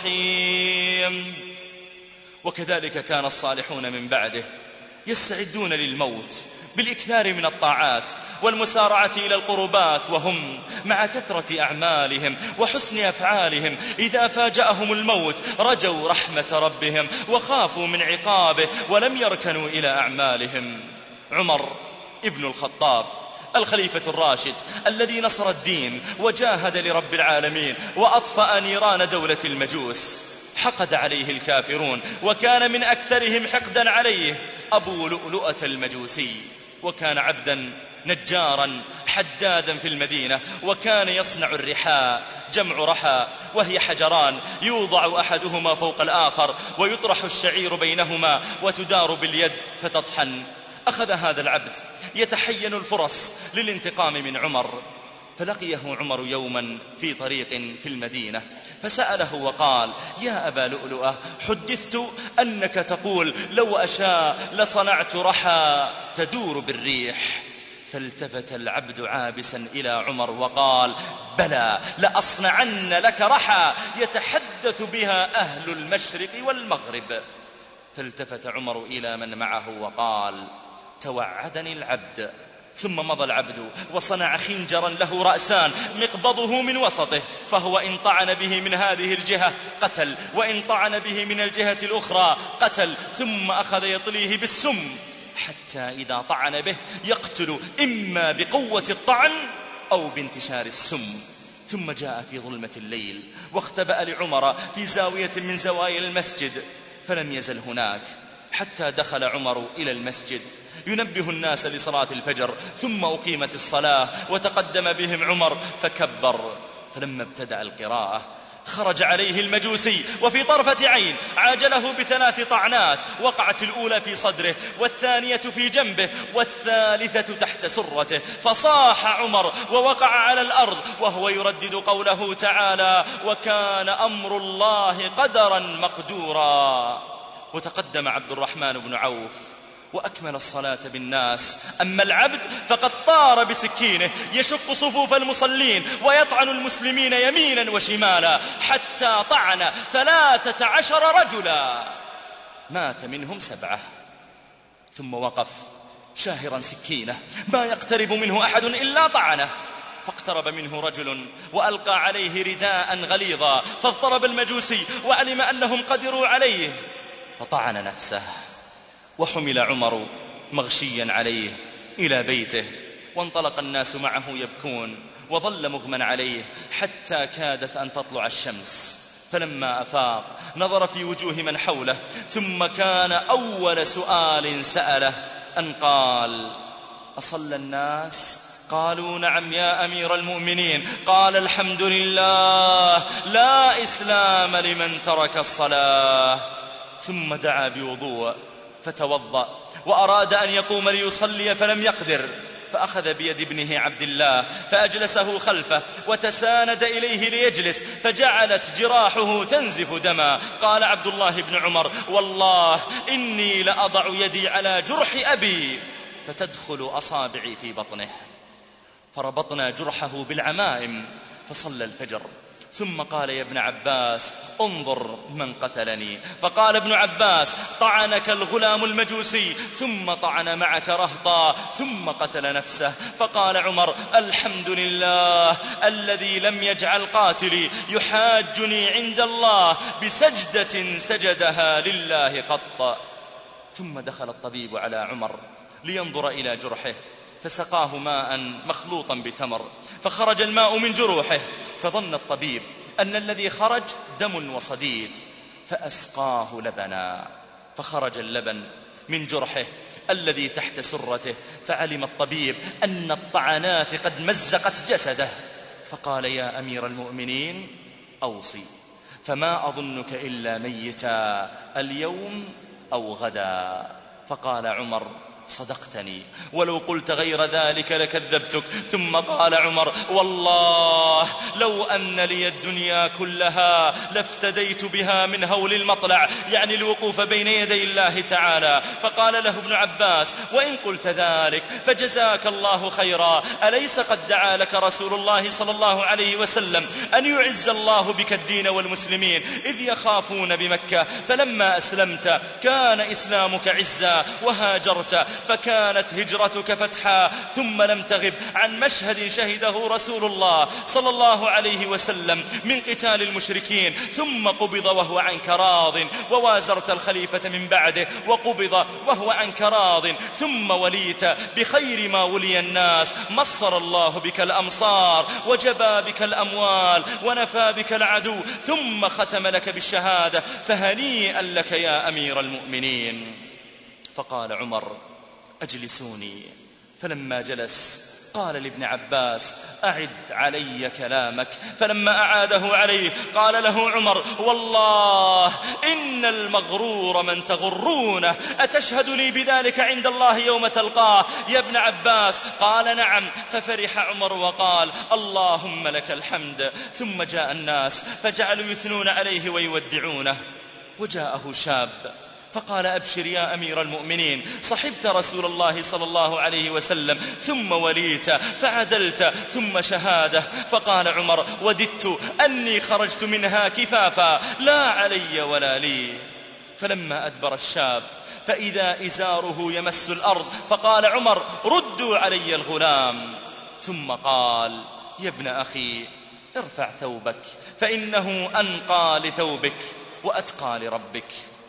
رحيم. وكذلك كان الصالحون من بعده يستعدون للموت بالإكثار من الطاعات والمسارعة إلى القربات، وهم مع كثرة أعمالهم وحسن أفعالهم إذا فاجأهم الموت رجوا رحمة ربهم وخافوا من عقابه ولم يركنوا إلى أعمالهم. عمر ابن الخطاب الخليفة الراشد الذي نصر الدين وجاهد لرب العالمين وأطفأ نيران دولة المجوس، حقد عليه الكافرون، وكان من أكثرهم حقدا عليه أبو لؤلؤة المجوسي، وكان عبدا نجارا حدادا في المدينة، وكان يصنع الرحاء، جمع رحى، وهي حجران يوضع أحدهما فوق الآخر ويطرح الشعير بينهما وتدار باليد فتطحن. أخذ هذا العبد يتحين الفرص للانتقام من عمر، فلقيه عمر يوما في طريق في المدينة فسأله وقال: يا أبا لؤلؤة، حدثت أنك تقول لو أشاء لصنعت رحى تدور بالريح. فالتفت العبد عابسا إلى عمر وقال: بلى، لأصنعن لك رحى يتحدث بها أهل المشرق والمغرب. فالتفت عمر إلى من معه وقال: توعدني العبد. ثم مضى العبد وصنع خنجرا له رأسان مقبضه من وسطه، فهو إن طعن به من هذه الجهة قتل، وإن طعن به من الجهة الأخرى قتل، ثم أخذ يطليه بالسم حتى إذا طعن به يقتل إما بقوة الطعن أو بانتشار السم. ثم جاء في ظلمة الليل واختبأ لعمر في زاوية من زوايا المسجد، فلم يزل هناك حتى دخل عمر إلى المسجد ينبه الناس لصلاة الفجر، ثم أقيمت الصلاة وتقدم بهم عمر فكبر. فلما ابتدأ القراءة خرج عليه المجوسي وفي طرفة عين عاجله بثلاث طعنات، وقعت الأولى في صدره والثانية في جنبه والثالثة تحت سرته، فصاح عمر ووقع على الأرض وهو يردد قوله تعالى: وكان أمر الله قدرا مقدورا. وتقدم عبد الرحمن بن عوف وأكمل الصلاة بالناس، أما العبد فقد طار بسكينه يشق صفوف المصلين ويطعن المسلمين يمينا وشمالا، حتى طعن ثلاثة عشر رجلا مات منهم سبعة. ثم وقف شاهرا سكينه ما يقترب منه أحد إلا طعنه، فاقترب منه رجل وألقى عليه رداء غليظا، فاضطرب المجوسي وعلم أنهم قدروا عليه فطعن نفسه. وحمل عمر مغشيا عليه إلى بيته، وانطلق الناس معه يبكون، وظل مغمى عليه حتى كادت أن تطلع الشمس. فلما أفاق نظر في وجوه من حوله، ثم كان أول سؤال سأله أن قال: أصلى الناس؟ قالوا: نعم يا أمير المؤمنين. قال: الحمد لله، لا إسلام لمن ترك الصلاة. ثم دعا بوضوء فتوضأ وأراد أن يقوم ليصلي فلم يقدر، فأخذ بيد ابنه عبد الله فأجلسه خلفه وتساند إليه ليجلس، فجعلت جراحه تنزف دما. قال عبد الله بن عمر: والله إني لأضع يدي على جرح أبي فتدخل أصابعي في بطنه. فربطنا جرحه بالعمائم فصلى الفجر. ثم قال: يا ابن عباس، انظر من قتلني. فقال ابن عباس: طعنك الغلام المجوسي، ثم طعن معك رهطا، ثم قتل نفسه. فقال عمر: الحمد لله الذي لم يجعل قاتلي يحاجني عند الله بسجدة سجدها لله قط. ثم دخل الطبيب على عمر لينظر إلى جرحه، فسقاه ماء مخلوطا بتمر، فخرج الماء من جروحه، فظن الطبيب أن الذي خرج دم وصديد، فأسقاه لبنا، فخرج اللبن من جرحه الذي تحت سرته، فعلم الطبيب أن الطعنات قد مزقت جسده، فقال: يا أمير المؤمنين، أوصي، فما أظنك إلا ميتا اليوم أو غدا. فقال عمر: صدقتني، ولو قلت غير ذلك لكذبتك. ثم قال عمر: والله لو أن لي الدنيا كلها لافتديت بها من هول المطلع، يعني الوقوف بين يدي الله تعالى. فقال له ابن عباس: وإن قلت ذلك فجزاك الله خيرا، أليس قد دعا لك رسول الله صلى الله عليه وسلم أن يعز الله بك الدين والمسلمين إذ يخافون بمكة، فلما أسلمت كان إسلامك عزا وهاجرت فكانت هجرتك فتحا، ثم لم تغب عن مشهد شهده رسول الله صلى الله عليه وسلم من قتال المشركين، ثم قبض وهو عنك راض، ووازرت الخليفة من بعده وقبض وهو عنك راض، ثم وليت بخير ما ولي الناس، مصر الله بك الأمصار وجبى بك الأموال ونفى بك العدو، ثم ختم لك بالشهادة، فهنيئا لك يا أمير المؤمنين. فقال عمر: أجلسوني. فلما جلس قال لابن عباس: أعد علي كلامك. فلما أعاده عليه قال له عمر: والله إن المغرور من تغرونه، أتشهد لي بذلك عند الله يوم تلقاه يا ابن عباس؟ قال: نعم. ففرح عمر وقال: اللهم لك الحمد. ثم جاء الناس فجعلوا يثنون عليه ويودعونه، وجاءه شاب فقال: أبشر يا أمير المؤمنين، صحبت رسول الله صلى الله عليه وسلم، ثم وليت فعدلت، ثم شهادة. فقال عمر: وددت أني خرجت منها كفافا، لا علي ولا لي. فلما أدبر الشاب فإذا إزاره يمس الأرض، فقال عمر: ردوا علي الغلام. ثم قال: يا ابن أخي ارفع ثوبك، فإنه أنقى لثوبك وأتقى لربك.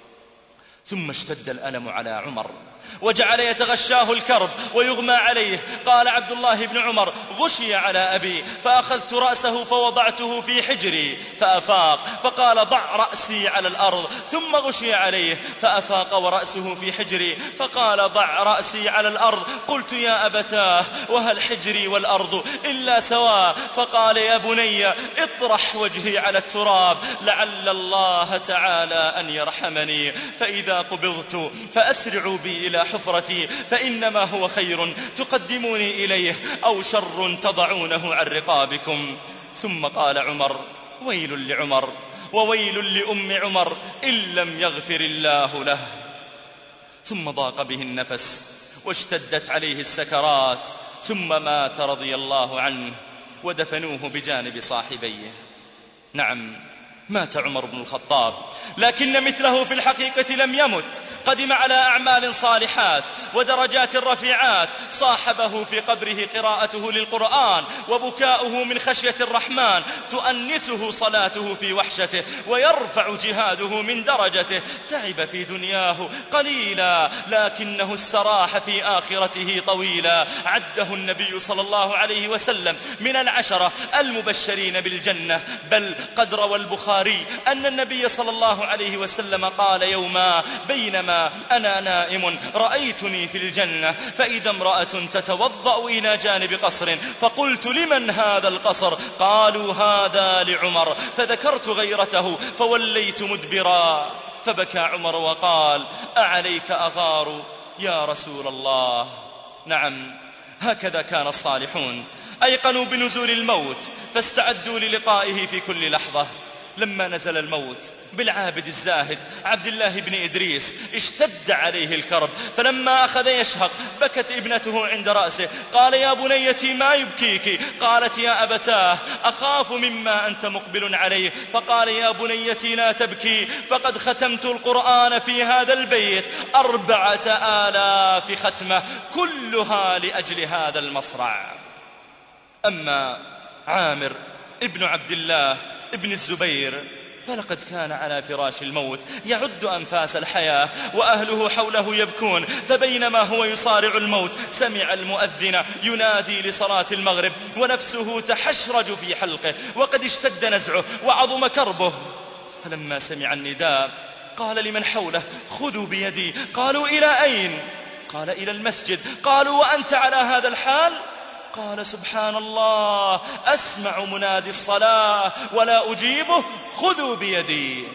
ثم اشتد الألم على عمر وجعل يتغشاه الكرب ويغمى عليه. قال عبد الله بن عمر: غشي على أبي، فأخذت رأسه فوضعته في حجري فأفاق، فقال: ضع رأسي على الأرض. ثم غشي عليه فأفاق ورأسه في حجري، فقال: ضع رأسي على الأرض. قلت: يا أبتاه، وهل حجري والأرض إلا سواء؟ فقال: يا بني اطرح وجهي على التراب لعل الله تعالى أن يرحمني، فإذا قبضت فأسرعوا بي إلى حفرتي، فإنما هو خير تقدموني إليه أو شر تضعونه عن رقابكم. ثم قال عمر: ويل لعمر وويل لأم عمر إن لم يغفر الله له. ثم ضاق به النفس واشتدت عليه السكرات، ثم مات رضي الله عنه، ودفنوه بجانب صاحبيه. نعم، مات عمر بن الخطاب، لكن مثله في الحقيقة لم يمت، قدم على أعمال صالحات ودرجات رفيعات، صاحبه في قبره قراءته للقرآن وبكاؤه من خشية الرحمن، تؤنسه صلاته في وحشته ويرفع جهاده من درجته. تعب في دنياه قليلا لكنه استراح في آخرته طويلا. عده النبي صلى الله عليه وسلم من العشرة المبشرين بالجنة، بل قد روى البخاري أن النبي صلى الله عليه وسلم قال يوما: بينما أنا نائم رأيتني في الجنة فإذا امرأة تتوضأ إلى جانب قصر، فقلت: لمن هذا القصر؟ قالوا: هذا لعمر. فذكرت غيرته فوليت مدبرا، فبكى عمر وقال: أعليك أغار يا رسول الله؟ نعم، هكذا كان الصالحون، أيقنوا بنزول الموت فاستعدوا للقائه في كل لحظة. لما نزل الموت بالعابد الزاهد عبد الله بن إدريس اشتد عليه الكرب، فلما أخذ يشهق بكت ابنته عند رأسه. قال: يا بنيتي ما يبكيك؟ قالت: يا أبتاه، أخاف مما أنت مقبل عليه. فقال: يا بنيتي لا تبكي، فقد ختمت القرآن في هذا البيت أربعة آلاف ختمة، كلها لأجل هذا المصرع. أما عامر ابن عبد الله ابن الزبير فلقد كان على فراش الموت يعد أنفاس الحياة وأهله حوله يبكون، فبينما هو يصارع الموت سمع المؤذن ينادي لصلاة المغرب ونفسه تحشرج في حلقه وقد اشتد نزعه وعظم كربه. فلما سمع النداء قال لمن حوله: خذوا بيدي. قالوا: إلى أين؟ قال: إلى المسجد. قالوا: وأنت على هذا الحال؟ قال سبحان الله أسمع منادي الصلاة ولا أجيبه، خذوا بيدي.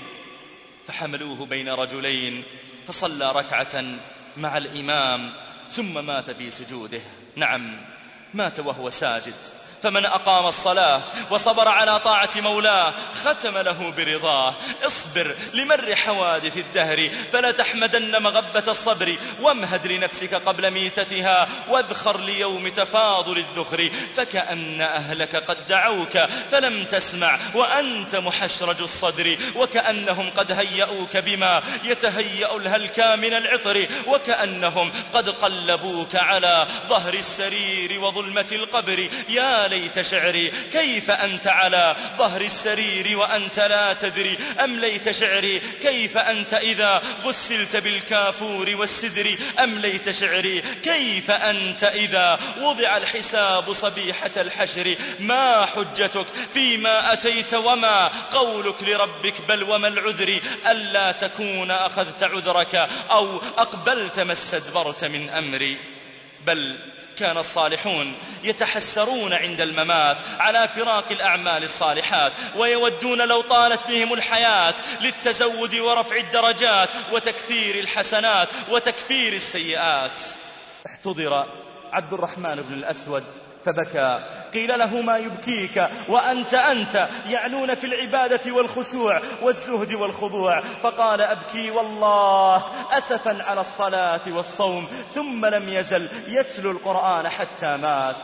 فحملوه بين رجلين فصلى ركعة مع الإمام ثم مات في سجوده. نعم، مات وهو ساجد. فمن أقام الصلاة وصبر على طاعة مولاه ختم له برضاه. اصبر لمر حوادث الدهر فلا تحمدن مغبة الصبر، وامهد لنفسك قبل ميتتها واذخر ليوم تفاضل الذخر. فكأن أهلك قد دعوك فلم تسمع وأنت محشرج الصدر، وكأنهم قد هيئوك بما يتهيأ الهلكى من العطر، وكأنهم قد قلبوك على ظهر السرير وظلمة القبر. يا ليت شعري كيف أنت على ظهر السرير وأنت لا تدري، أم ليت شعري كيف أنت إذا غسلت بالكافور والسدر، أم ليت شعري كيف أنت إذا وضع الحساب صبيحة الحشر. ما حجتك فيما أتيت وما قولك لربك بل وما العذر، ألا تكون أخذت عذرك أو أقبلت ما استدبرت من أمري. بل كان الصالحون يتحسرون عند الممات على فراق الأعمال الصالحات، ويودون لو طالت بهم الحياة للتزود ورفع الدرجات وتكثير الحسنات وتكفير السيئات. احتضر عبد الرحمن بن الأسود فبكى. قيل له ما يبكيك وأنت أنت يعنون في العبادة والخشوع والزهد والخضوع، فقال أبكي والله أسفا على الصلاة والصوم، ثم لم يزل يتلو القرآن حتى مات.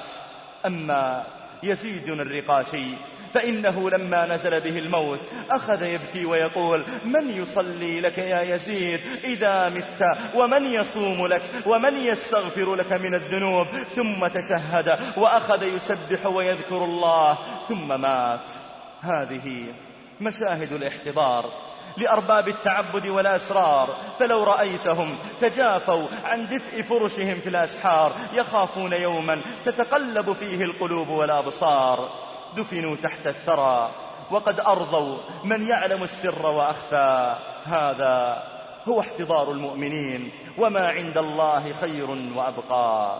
أما يزيد الرقاشي فإنه لما نزل به الموت أخذ يبكي ويقول من يصلي لك يا يزيد إذا مت، ومن يصوم لك، ومن يستغفر لك من الذنوب. ثم تشهد وأخذ يسبح ويذكر الله ثم مات. هذه مشاهد الاحتضار لأرباب التعبد والأسرار، فلو رأيتهم تجافوا عن دفء فرشهم في الأسحار، يخافون يوما تتقلب فيه القلوب والأبصار. دفنوا تحت الثرى وقد أرضوا من يعلم السر وأخفى. هذا هو احتضار المؤمنين، وما عند الله خير وأبقى.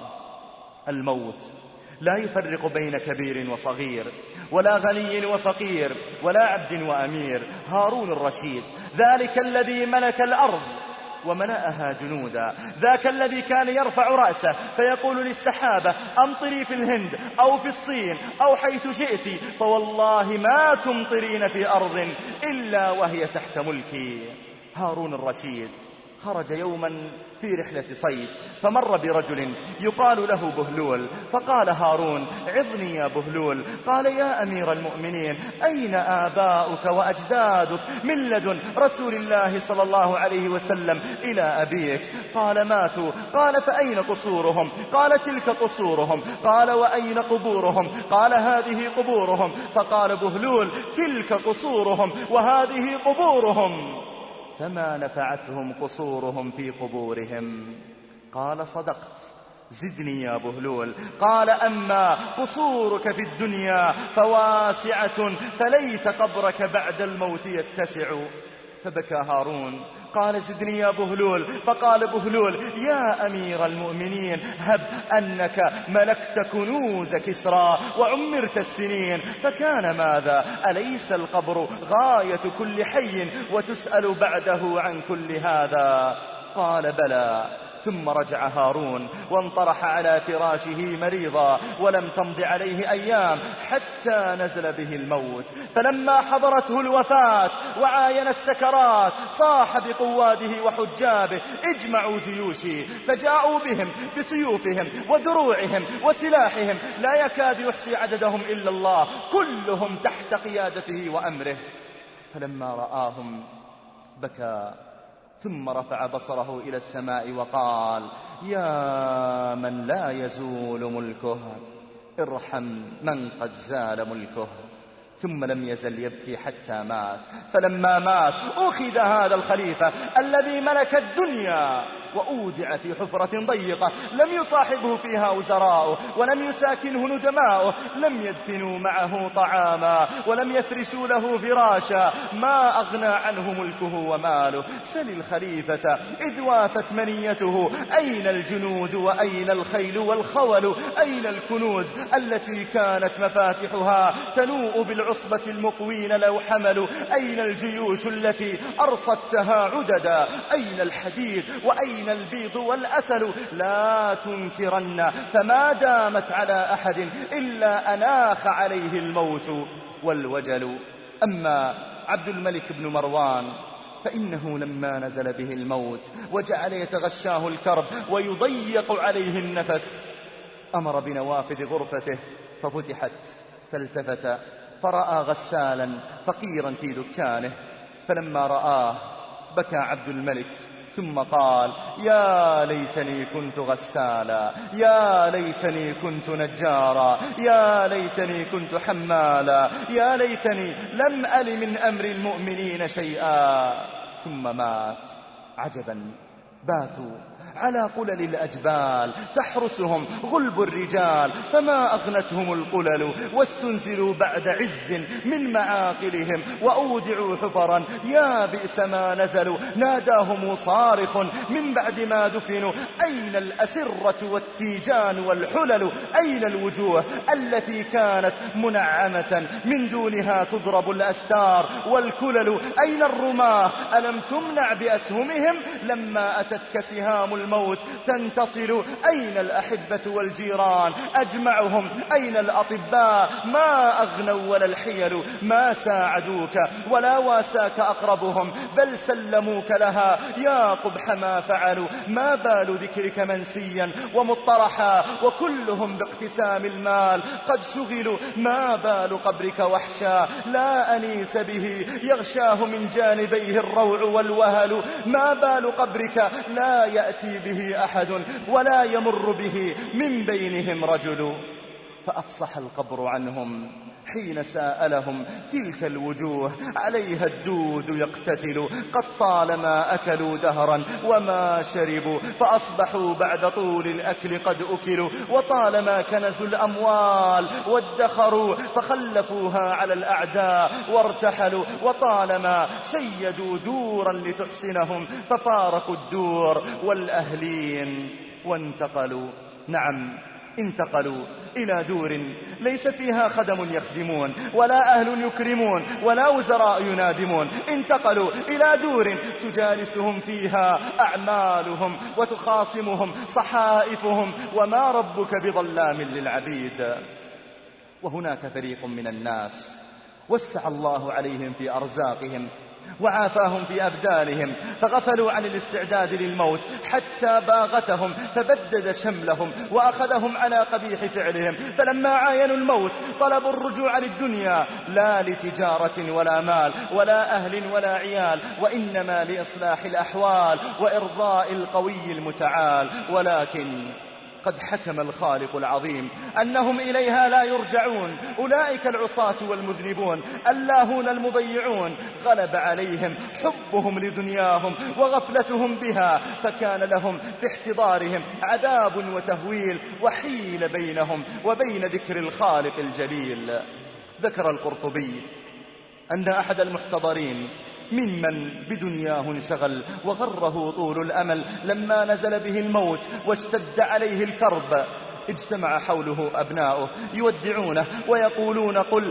الموت لا يفرق بين كبير وصغير، ولا غني وفقير، ولا عبد وأمير. هارون الرشيد ذلك الذي ملك الأرض وملأها جنودا، ذاك الذي كان يرفع رأسه فيقول للسحابة أمطري في الهند أو في الصين أو حيث شئت، فوالله ما تمطرين في أرض إلا وهي تحت ملكي. هارون الرشيد خرج يوما في رحلة صيد فمر برجل يقال له بهلول، فقال هارون عظني يا بهلول. قال يا أمير المؤمنين أين آباؤك وأجدادك من لدن رسول الله صلى الله عليه وسلم إلى أبيك؟ قال ماتوا. قال فأين قصورهم؟ قال تلك قصورهم. قال وأين قبورهم؟ قال هذه قبورهم. فقال بهلول تلك قصورهم وهذه قبورهم، فما نفعتهم قصورهم في قبورهم. قال صدقت، زدني يا بهلول. قال أما قصورك في الدنيا فواسعة، فليت قبرك بعد الموت يتسع. فبكى هارون. قال زدني يا بهلول. فقال بهلول يا أمير المؤمنين هب أنك ملكت كنوز كسرى وعمرت السنين، فكان ماذا؟ أليس القبر غاية كل حي وتسأل بعده عن كل هذا؟ قال بلى. ثم رجع هارون وانطرح على فراشه مريضا، ولم تمض عليه أيام حتى نزل به الموت. فلما حضرته الوفاة وعاين السكرات صاح بقواده وحجابه اجمعوا جيوشي، فجاءوا بهم بسيوفهم ودروعهم وسلاحهم، لا يكاد يحصي عددهم إلا الله، كلهم تحت قيادته وأمره. فلما رآهم بكى، ثم رفع بصره إلى السماء وقال يا من لا يزول ملكه ارحم من قد زال ملكه. ثم لم يزل يبكي حتى مات. فلما مات أخذ هذا الخليفة الذي ملك الدنيا وأودع في حفرة ضيقة لم يصاحبه فيها وزراؤه ولم يساكنه ندماؤه، لم يدفنوا معه طعاما ولم يفرشوا له فراشا، ما أغنى عنه ملكه وماله. سل الخليفة إذ وافت منيته، أين الجنود وأين الخيل والخول، أين الكنوز التي كانت مفاتحها تنوء بالعصبة المقوين لو حملوا، أين الجيوش التي أرصدتها عددا، أين الحديد وأين البيض والأسل. لا تنكرن فما دامت على أحد إلا أناخ عليه الموت والوجل. أما عبد الملك بن مروان فإنه لما نزل به الموت وجعل يتغشاه الكرب ويضيق عليه النفس، أمر بنوافذ غرفته ففتحت، فالتفت فرأى غسالا فقيرا في دكانه، فلما رآه بكى عبد الملك ثم قال: يا ليتني كنت غسالا، يا ليتني كنت نجارا، يا ليتني كنت حمالا، يا ليتني لم أل من أمر المؤمنين شيئا. ثم مات. عجبا، باتوا على قلل الأجبال تحرسهم غلب الرجال، فما أغنتهم القلل، واستنزلوا بعد عز من معاقلهم، وأودعوا حفرا يا بئس ما نزلوا. ناداهم صارخ من بعد ما دفنوا: أين الأسرة والتيجان والحلل، أين الوجوه التي كانت منعمة من دونها تضرب الأستار والكلل، أين الرماه ألم تمنع بأسهمهم لما أتتك سهام الموت تنتصل، أين الأحبة والجيران أجمعهم، أين الأطباء ما أغنوا ولا الحيل، ما ساعدوك ولا واساك أقربهم، بل سلموك لها يا قبح ما فعلوا. ما بال ذكرك منسيا ومطرحا، وكلهم باقتسام المال قد شغلوا. ما بال قبرك وحشا لا أنيس به، يغشاه من جانبيه الروع والوهل. ما بال قبرك لا يأتي به أحد ولا يمر به من بينهم رجل. فأفصح القبر عنهم حين سألهم: تلك الوجوه عليها الدود يقتتل، قد طالما أكلوا دهرا وما شربوا، فأصبحوا بعد طول الأكل قد أكلوا. وطالما كنزوا الأموال وادخروا، فخلفوها على الأعداء وارتحلوا. وطالما شيدوا دورا لتحسنهم، ففارقوا الدور والأهلين وانتقلوا. نعم، انتقلوا إلى دور ليس فيها خدم يخدمون، ولا أهل يكرمون، ولا وزراء ينادمون. انتقلوا إلى دور تجالسهم فيها أعمالهم وتخاصمهم صحائفهم، وما ربك بظلام للعبيد. وهناك فريق من الناس وسع الله عليهم في أرزاقهم وعافاهم في أبدانهم، فغفلوا عن الاستعداد للموت حتى باغتهم، فبدد شملهم وأخذهم على قبيح فعلهم. فلما عاينوا الموت طلبوا الرجوع للدنيا، لا لتجارة ولا مال ولا أهل ولا عيال، وإنما لإصلاح الأحوال وإرضاء القوي المتعال. ولكن قد حكم الخالق العظيم أنهم إليها لا يرجعون. أولئك العصاة والمذنبون اللاهون المضيعون غلب عليهم حبهم لدنياهم وغفلتهم بها، فكان لهم في احتضارهم عذاب وتهويل، وحيل بينهم وبين ذكر الخالق الجليل. ذكر القرطبي أن أحد المحتضرين ممن بدنياه انشغل وغره طول الأمل، لما نزل به الموت واشتد عليه الكرب، اجتمع حوله أبناؤه يودعونه ويقولون: قل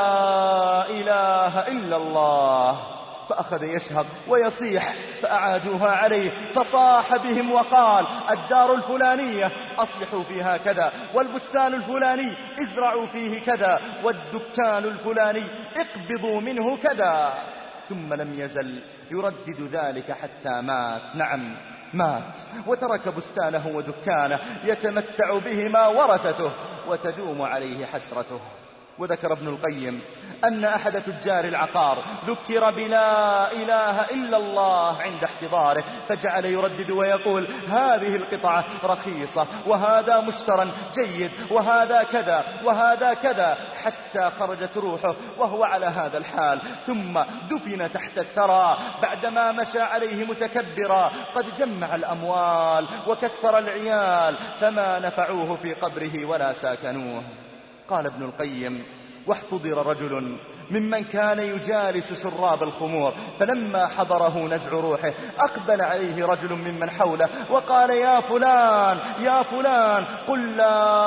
لا إله إلا الله. فأخذ يشهق ويصيح، فأعادوها عليه، فصاح بهم وقال: الدار الفلانية أصلحوا فيها كذا، والبستان الفلاني ازرعوا فيه كذا، والدكان الفلاني اقبضوا منه كذا. ثم لم يزل يردد ذلك حتى مات. نعم، مات وترك بستانه ودكانه يتمتع بهما ورثته، وتدوم عليه حسرته. وذكر ابن القيم أن أحد تجار العقار ذكر بلا إله إلا الله عند احتضاره، فجعل يردد ويقول هذه القطعة رخيصة، وهذا مشترى جيد، وهذا كذا وهذا كذا، حتى خرجت روحه وهو على هذا الحال، ثم دفن تحت الثرى بعدما مشى عليه متكبرا قد جمع الأموال وكثر العيال، فما نفعوه في قبره ولا ساكنوه. قال ابن القيم واحتضر رجل ممن كان يجالس شراب الخمور، فلما حضره نزع روحه أقبل عليه رجل ممن حوله وقال يا فلان يا فلان قل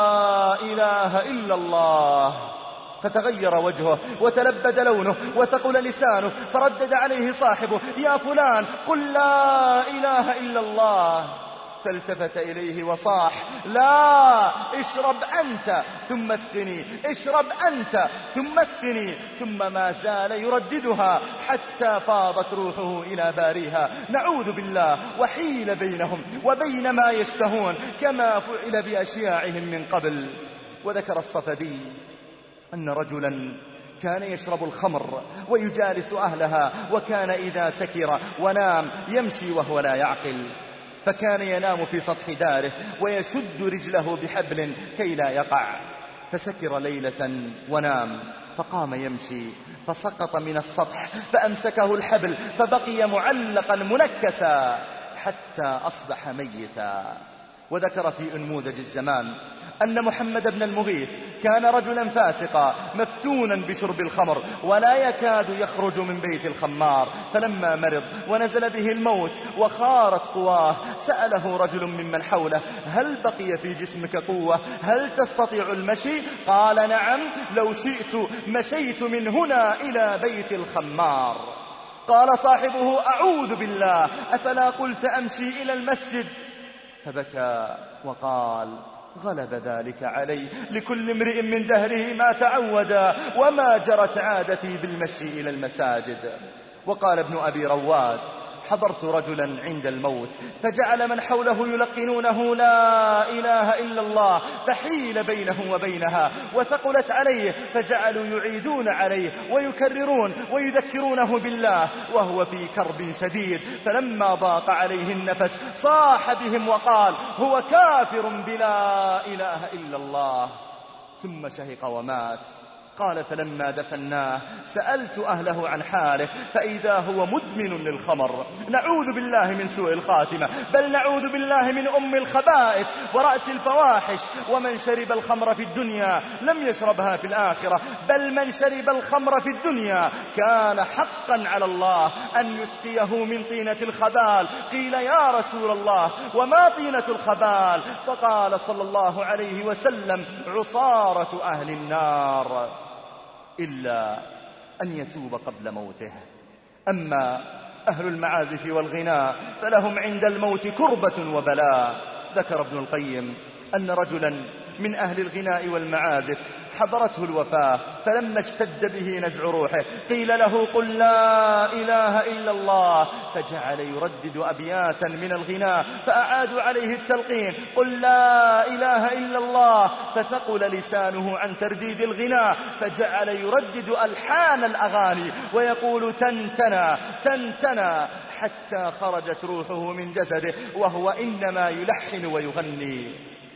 لا إله إلا الله، فتغير وجهه وتلبد لونه وثقل لسانه، فردد عليه صاحبه يا فلان قل لا إله إلا الله، فالتفت إليه وصاح لا اشرب أنت ثم اسقني، اشرب أنت ثم اسقني، ثم ما زال يرددها حتى فاضت روحه إلى باريها. نعوذ بالله، وحيل بينهم وبين ما يشتهون كما فعل بأشياعهم من قبل. وذكر الصفدي أن رجلا كان يشرب الخمر ويجالس أهلها، وكان إذا سكر ونام يمشي وهو لا يعقل، فكان ينام في سطح داره ويشد رجله بحبل كي لا يقع، فسكر ليلة ونام، فقام يمشي فسقط من السطح فأمسكه الحبل فبقي معلقا منكسا حتى أصبح ميتا. وذكر في أنموذج الزمان أن محمد بن المغيث كان رجلا فاسقا مفتونا بشرب الخمر ولا يكاد يخرج من بيت الخمار، فلما مرض ونزل به الموت وخارت قواه سأله رجل ممن حوله هل بقي في جسمك قوة؟ هل تستطيع المشي؟ قال نعم، لو شئت مشيت من هنا إلى بيت الخمار. قال صاحبه أعوذ بالله، أفلا قلت أمشي إلى المسجد؟ فبكى وقال غلب ذلك علي، لكل امرئ من دهره ما تعودا، وما جرت عادتي بالمشي إلى المساجد. وقال ابن أبي رواد حضرت رجلا عند الموت فجعل من حوله يلقنونه لا إله إلا الله، فحيل بينه وبينها وثقلت عليه، فجعلوا يعيدون عليه ويكررون ويذكرونه بالله وهو في كرب شديد، فلما ضاق عليه النفس صاح بهم وقال هو كافر بلا إله إلا الله، ثم شهق ومات. قال فلما دفناه سألت أهله عن حاله فإذا هو مدمن للخمر. نعوذ بالله من سوء الخاتمة، بل نعوذ بالله من أم الخبائث ورأس الفواحش. ومن شرب الخمر في الدنيا لم يشربها في الآخرة، بل من شرب الخمر في الدنيا كان حقا على الله أن يسقيه من طينة الخبال. قيل يا رسول الله وما طينة الخبال؟ فقال صلى الله عليه وسلم عصارة أهل النار، إلا أن يتوب قبل موته. أما أهل المعازف والغناء فلهم عند الموت كربة وبلاء. ذكر ابن القيم أن رجلا من أهل الغناء والمعازف حضرته الوفاة، فلما اشتد به نزع روحه قيل له قل لا إله إلا الله، فجعل يردد أبياتا من الغناء، فأعادوا عليه التلقين قل لا إله إلا الله، فثقل لسانه عن ترديد الغناء، فجعل يردد ألحان الأغاني ويقول تنتنا تنتنا، حتى خرجت روحه من جسده وهو إنما يلحن ويغني.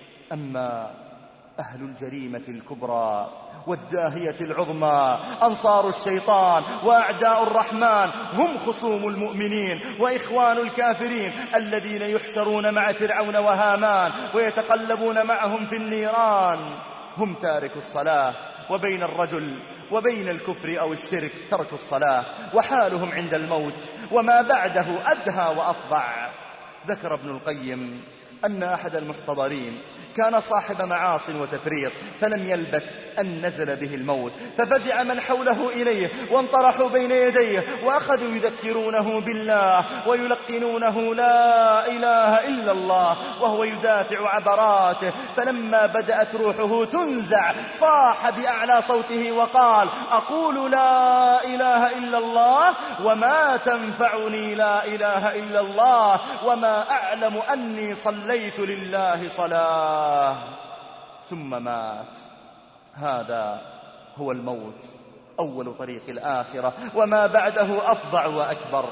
أما أهل الجريمة الكبرى والداهية العظمى أنصار الشيطان وأعداء الرحمن هم خصوم المؤمنين وإخوان الكافرين الذين يحشرون مع فرعون وهامان ويتقلبون معهم في النيران. هم تارك الصلاة، وبين الرجل وبين الكفر أو الشرك ترك الصلاة، وحالهم عند الموت وما بعده أدهى وأفظع. ذكر ابن القيم أن أحد المحتضرين كان صاحب معاص وتفريط، فلم يلبث أن نزل به الموت، ففزع من حوله إليه وانطرحوا بين يديه وأخذوا يذكرونه بالله ويلقنونه لا إله إلا الله وهو يدافع عبراته. فلما بدأت روحه تنزع صاح بأعلى صوته وقال أقول لا إله إلا الله وما تنفعني لا إله إلا الله وما أعلم أني صليت لله صلاة، ثم مات. هذا هو الموت أول طريق الآخرة، وما بعده أفظع وأكبر.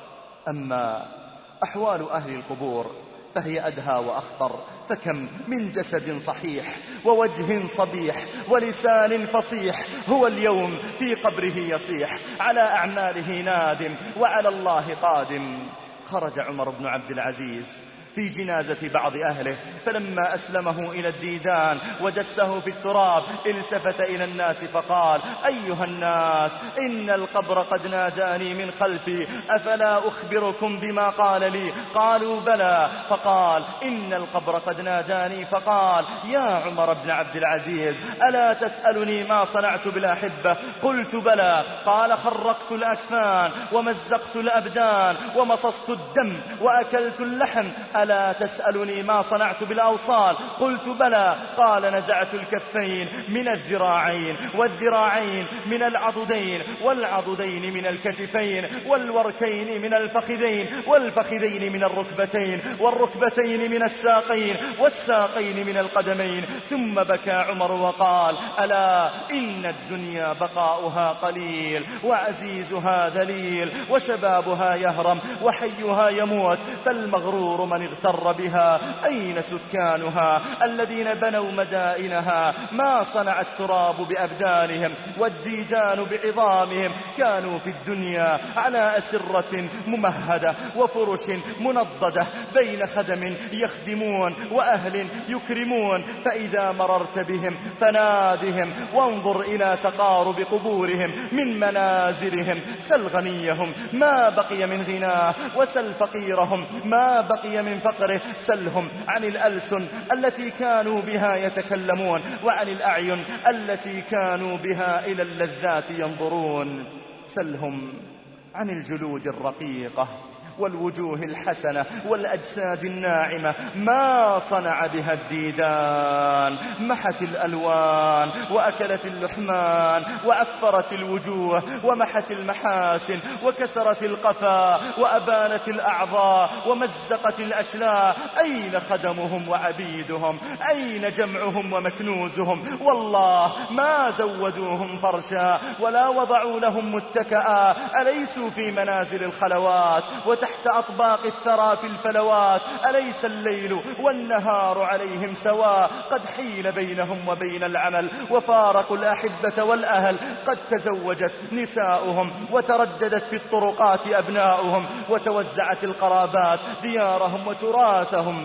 أما أحوال أهل القبور فهي أدهى وأخطر، فكم من جسد صحيح ووجه صبيح ولسان فصيح هو اليوم في قبره يصيح، على أعماله نادم وعلى الله قادم. خرج عمر بن عبد العزيز في جنازة بعض أهله، فلما أسلمه إلى الديدان ودسه في التراب التفت إلى الناس فقال: أيها الناس، إن القبر قد ناداني من خلفي، أفلا أخبركم بما قال لي؟ قالوا: بلى. فقال: إن القبر قد ناداني فقال: يا عمر بن عبد العزيز، ألا تسألني ما صنعت بالأحبة؟ قلت: بلى. قال: خرقت الأكفان ومزقت الأبدان ومصصت الدم وأكلت اللحم، ألا تسألني ما صنعت بالأوصال؟ قلت: بلى. قال: نزعت الكفين من الذراعين والذراعين من العضدين والعضدين من الكتفين والوركين من الفخذين والفخذين من الركبتين والركبتين من الساقين والساقين من القدمين. ثم بكى عمر وقال: ألا إن الدنيا بقاؤها قليل وعزيزها ذليل وشبابها يهرم وحيها يموت، فالمغرور من اغتر بها. أين سكانها الذين بنوا مدائنها؟ ما صنع التراب بأبدانهم والديدان بعظامهم. كانوا في الدنيا على أسرة ممهدة وفرش منضدة بين خدم يخدمون وأهل يكرمون، فإذا مررت بهم فنادهم وانظر إلى تقارب قبورهم من منازلهم. سل غنيهم ما بقي من غناه، وسل فقيرهم ما بقي من فقره. سلهم عن الألسن التي كانوا بها يتكلمون، وعن الأعين التي كانوا بها إلى اللذات ينظرون. سلهم عن الجلود الرقيقة والوجوه الحسنة والأجساد الناعمة، ما صنع بها الديدان. محت الألوان وأكلت اللحمان وعفرت الوجوه ومحت المحاسن وكسرت القفا وأبانت الأعضاء ومزقت الأشلاء. أين خدمهم وعبيدهم؟ أين جمعهم ومكنوزهم؟ والله ما زودوهم فرشا ولا وضعوا لهم متكئا. أليسوا في منازل الخلوات وتحت أطباق الثرى في الفلوات؟ أليس الليل والنهار عليهم سواء؟ قد حيل بينهم وبين العمل، وفارقوا الأحبة والأهل. قد تزوجت نساؤهم وترددت في الطرقات أبناؤهم، وتوزعت القرابات ديارهم وتراثهم.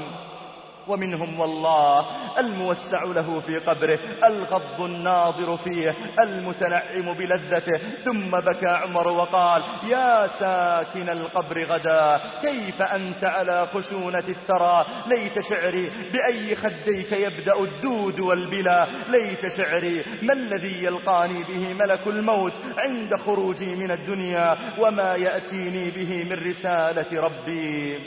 ومنهم والله الموسع له في قبره، الغض الناظر فيه، المتنعم بلذته. ثم بكى عمر وقال: يا ساكن القبر غدا، كيف أنت على خشونة الثرى؟ ليت شعري بأي خديك يبدأ الدود والبلا. ليت شعري ما الذي يلقاني به ملك الموت عند خروجي من الدنيا، وما يأتيني به من رسالة ربي.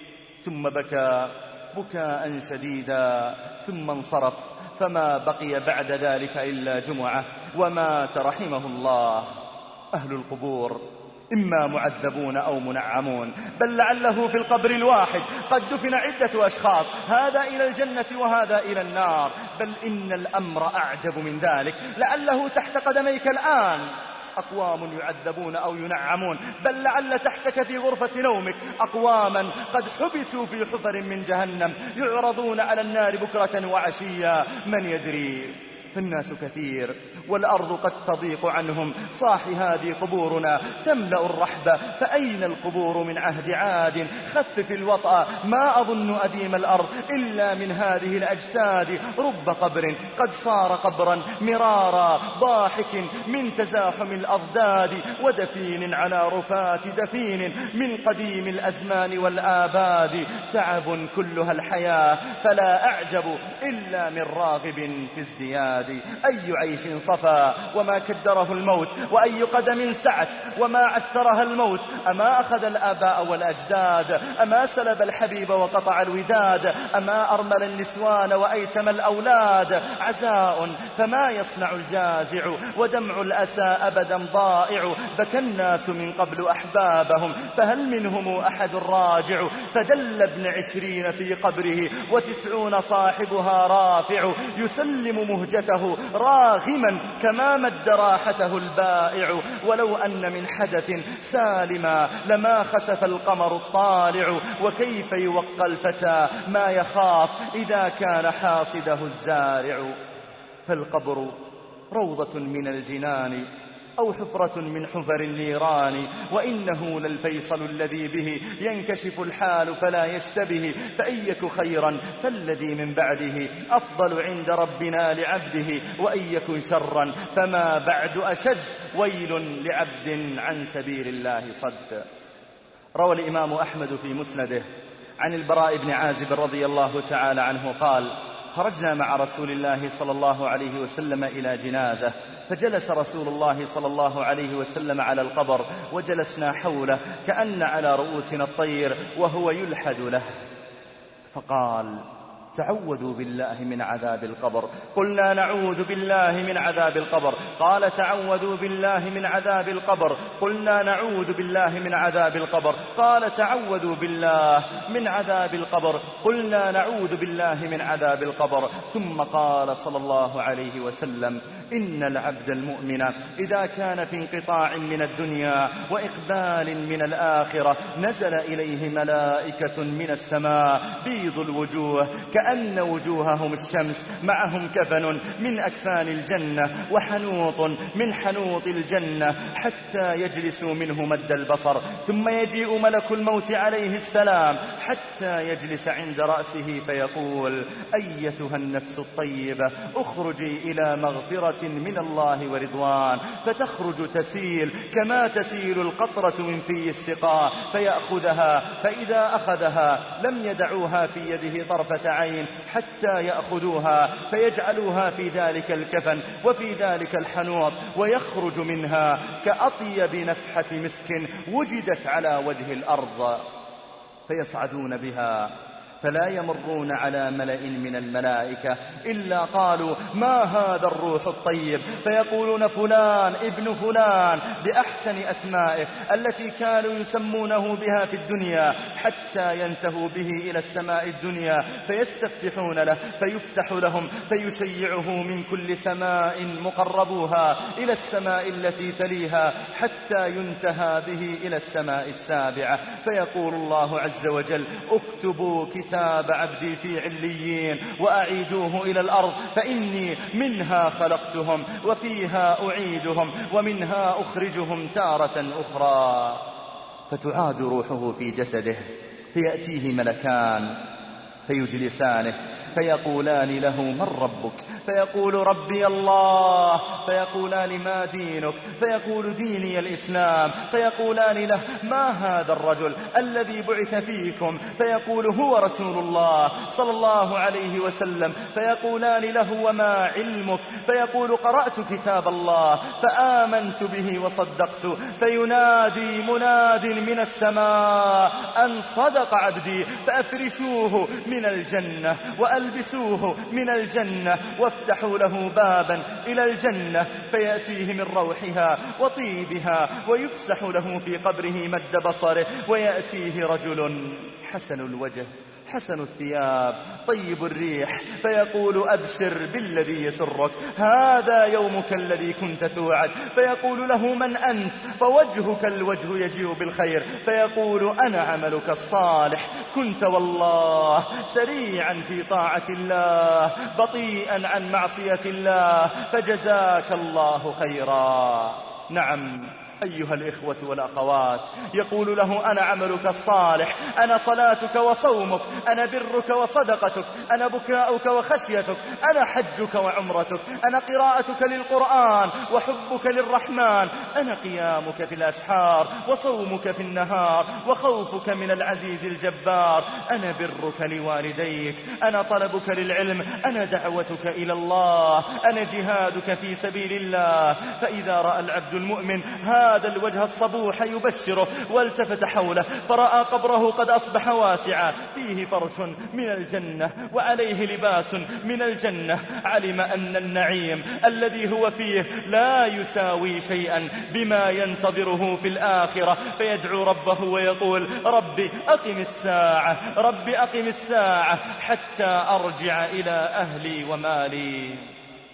ثم بكى بكاء شديدا، ثم انصرف، فما بقي بعد ذلك إلا جمعة، ومات رحمه الله. أهل القبور إما معذبون أو منعمون، بل لعله في القبر الواحد قد دفن عدة أشخاص، هذا إلى الجنة وهذا إلى النار. بل إن الأمر أعجب من ذلك، لعله تحت قدميك الآن أقوام يعذبون أو ينعمون، بل لعل تحتك في غرفة نومك أقواما قد حبسوا في حفر من جهنم، يعرضون على النار بكرة وعشيا. من يدري؟ فالناس كثير والأرض قد تضيق عنهم. صاح هذه قبورنا تملأ الرحب، فأين القبور من عهد عاد؟ خفف الوطأ، ما أظن أديم الأرض إلا من هذه الأجساد. رب قبر قد صار قبرا مرارا، ضاحك من تزاحم الأضداد، ودفين على رفات دفين من قديم الأزمان والآباد. تعب كلها الحياة، فلا أعجب إلا من راغب في ازدياد. أي عيش صفا وما كدره الموت، وأي قدم سعت وما عثرها الموت. أما أخذ الآباء والأجداد، أما سلب الحبيب وقطع الوداد، أما أرمل النسوان وأيتم الأولاد. عزاء فما يصنع الجازع، ودمع الأسى أبدا ضائع. بكى الناس من قبل أحبابهم، فهل منهم أحد راجع؟ فدل ابن عشرين في قبره، وتسعون صاحبها رافع. يسلم مهجة وجدته راغما كما مد راحته البائع. ولو أن من حدث سالما لما خسف القمر الطالع. وكيف يوقى الفتى ما يخاف إذا كان حاصده الزارع. فالقبر روضة من الجنان أو حفرة من حفر النيران. وإنه للفيصل الذي به ينكشف الحال فلا يشتبه. فإن يك خيرا فالذي من بعده أفضل عند ربنا لعبده. وإن يكن شرا فما بعد أشد. ويل لعبد عن سبيل الله صد. روى الإمام أحمد في مسنده عن البراء بن عازب رضي الله تعالى عنه قال: خرجنا مع رسول الله صلى الله عليه وسلم إلى جنازة، فجلس رسول الله صلى الله عليه وسلم على القبر وجلسنا حوله كأن على رؤوسنا الطير وهو يلحد له، فقال: تعوذوا بالله من عذاب القبر. قلنا: نعوذ بالله من عذاب القبر. قال: تعوذوا بالله من عذاب القبر. قلنا: نعوذ بالله من عذاب القبر. قال: تعوذوا بالله من عذاب القبر. قلنا: نعوذ بالله من عذاب القبر. ثم قال صلى الله عليه وسلم: إن العبد المؤمن إذا كان في انقطاع من الدنيا وإقبال من الآخرة نزل إليه ملائكة من السماء بيض الوجوه كأن وجوههم الشمس، معهم كفن من أكفان الجنة وحنوط من حنوط الجنة، حتى يجلسوا منه مد البصر. ثم يجيء ملك الموت عليه السلام حتى يجلس عند رأسه فيقول: أيتها النفس الطيبة اخرجي إلى مغفرة من الله ورضوان. فتخرج تسيل كما تسيل القطرة من في السقاء فيأخذها، فإذا أخذها لم يدعوها في يده طرفة عين حتى يأخذوها فيجعلوها في ذلك الكفن وفي ذلك الحنوط، ويخرج منها كأطيب نفحة مسك وجدت على وجه الأرض، فيصعدون بها فلا يمرون على ملأ من الملائكة إلا قالوا: ما هذا الروح الطيب؟ فيقولون: فلان ابن فلان، بأحسن أسمائه التي كانوا يسمونه بها في الدنيا، حتى ينتهوا به إلى السماء الدنيا فيستفتحون له فيفتح لهم فيشيعه من كل سماء مقربوها إلى السماء التي تليها، حتى ينتهى به إلى السماء السابعة. فيقول الله عز وجل: اكتبوا كتاب عبدي في عليين وأعيدوه إلى الأرض، فإني منها خلقتهم وفيها أعيدهم ومنها أخرجهم تارة أخرى. فتعاد روحه في جسده فيأتيه ملكان فيجلسانه فيقولان له: من ربك؟ فيقول: ربي الله. فيقولان: ما دينك؟ فيقول: ديني الإسلام. فيقولان له: ما هذا الرجل الذي بعث فيكم؟ فيقول: هو رسول الله صلى الله عليه وسلم. فيقولان له: وما علمك؟ فيقول: قرأت كتاب الله فآمنت به وصدقت. فينادي مناد من السماء أن صدق عبدي، فأفرشوه من الجنة وألبسوه من الجنة وافتحوا له بابا إلى الجنة فيأتيه من روحها وطيبها، ويفسح له في قبره مد بصره، ويأتيه رجل حسن الوجه حسن الثياب طيب الريح فيقول: أبشر بالذي يسرك، هذا يومك الذي كنت توعد. فيقول له: من أنت؟ فوجهك الوجه يجيء بالخير. فيقول: أنا عملك الصالح، كنت والله سريعا في طاعة الله بطيئا عن معصية الله، فجزاك الله خيرا. نعم أيها الإخوة والأخوات، يقول له: أنا عملك الصالح، أنا صلاتك وصومك، أنا برك وصدقتك، أنا بكاؤك وخشيتك، أنا حجك وعمرتك، أنا قراءتك للقرآن وحبك للرحمن، أنا قيامك في الأسحار وصومك في النهار وخوفك من العزيز الجبار، أنا برك لوالديك، أنا طلبك للعلم، أنا دعوتك إلى الله، أنا جهادك في سبيل الله. فإذا رأى العبد المؤمن هذا الوجه الصبوح يبشره والتفت حوله فرأى قبره قد أصبح واسعا، فيه فرش من الجنة وعليه لباس من الجنة، علم أن النعيم الذي هو فيه لا يساوي شيئا بما ينتظره في الآخرة، فيدعو ربه ويقول: ربي أقم الساعة، ربي أقم الساعة حتى أرجع إلى أهلي ومالي.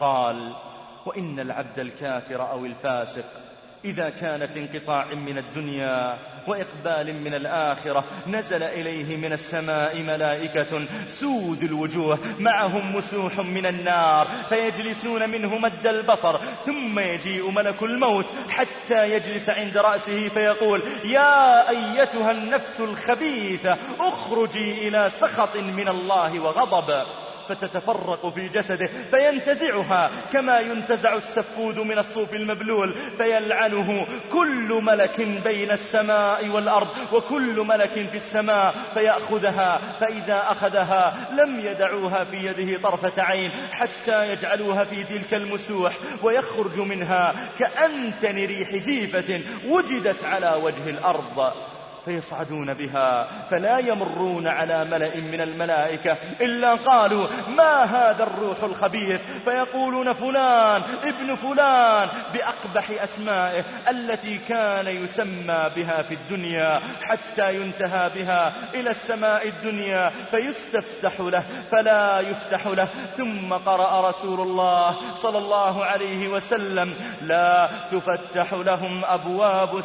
قال: وإن العبد الكافر أو الفاسق إذا كان في انقطاع من الدنيا وإقبال من الآخرة نزل إليه من السماء ملائكة سود الوجوه معهم مسوح من النار فيجلسون منه مد البصر، ثم يجيء ملك الموت حتى يجلس عند رأسه فيقول: يا أيتها النفس الخبيثة اخرجي إلى سخط من الله وغضب، فتتفرق في جسده فينتزعها كما ينتزع السفود من الصوف المبلول، فيلعنه كل ملك بين السماء والأرض وكل ملك في السماء فيأخذها، فإذا أخذها لم يدعوها في يده طرفة عين حتى يجعلوها في تلك المسوح، ويخرج منها كأنتن ريح جيفة وجدت على وجه الأرض، فيصعدون بها فلا يمرون على ملأ من الملائكة إلا قالوا: ما هذا الروح الخبيث؟ فيقولون: فلان ابن فلان، بأقبح أسمائه التي كان يسمى بها في الدنيا، حتى ينتهى بها إلى السماء الدنيا فيستفتح له فلا يفتح له. ثم قرأ رسول الله صلى الله عليه وسلم: لا تفتح لهم أبواب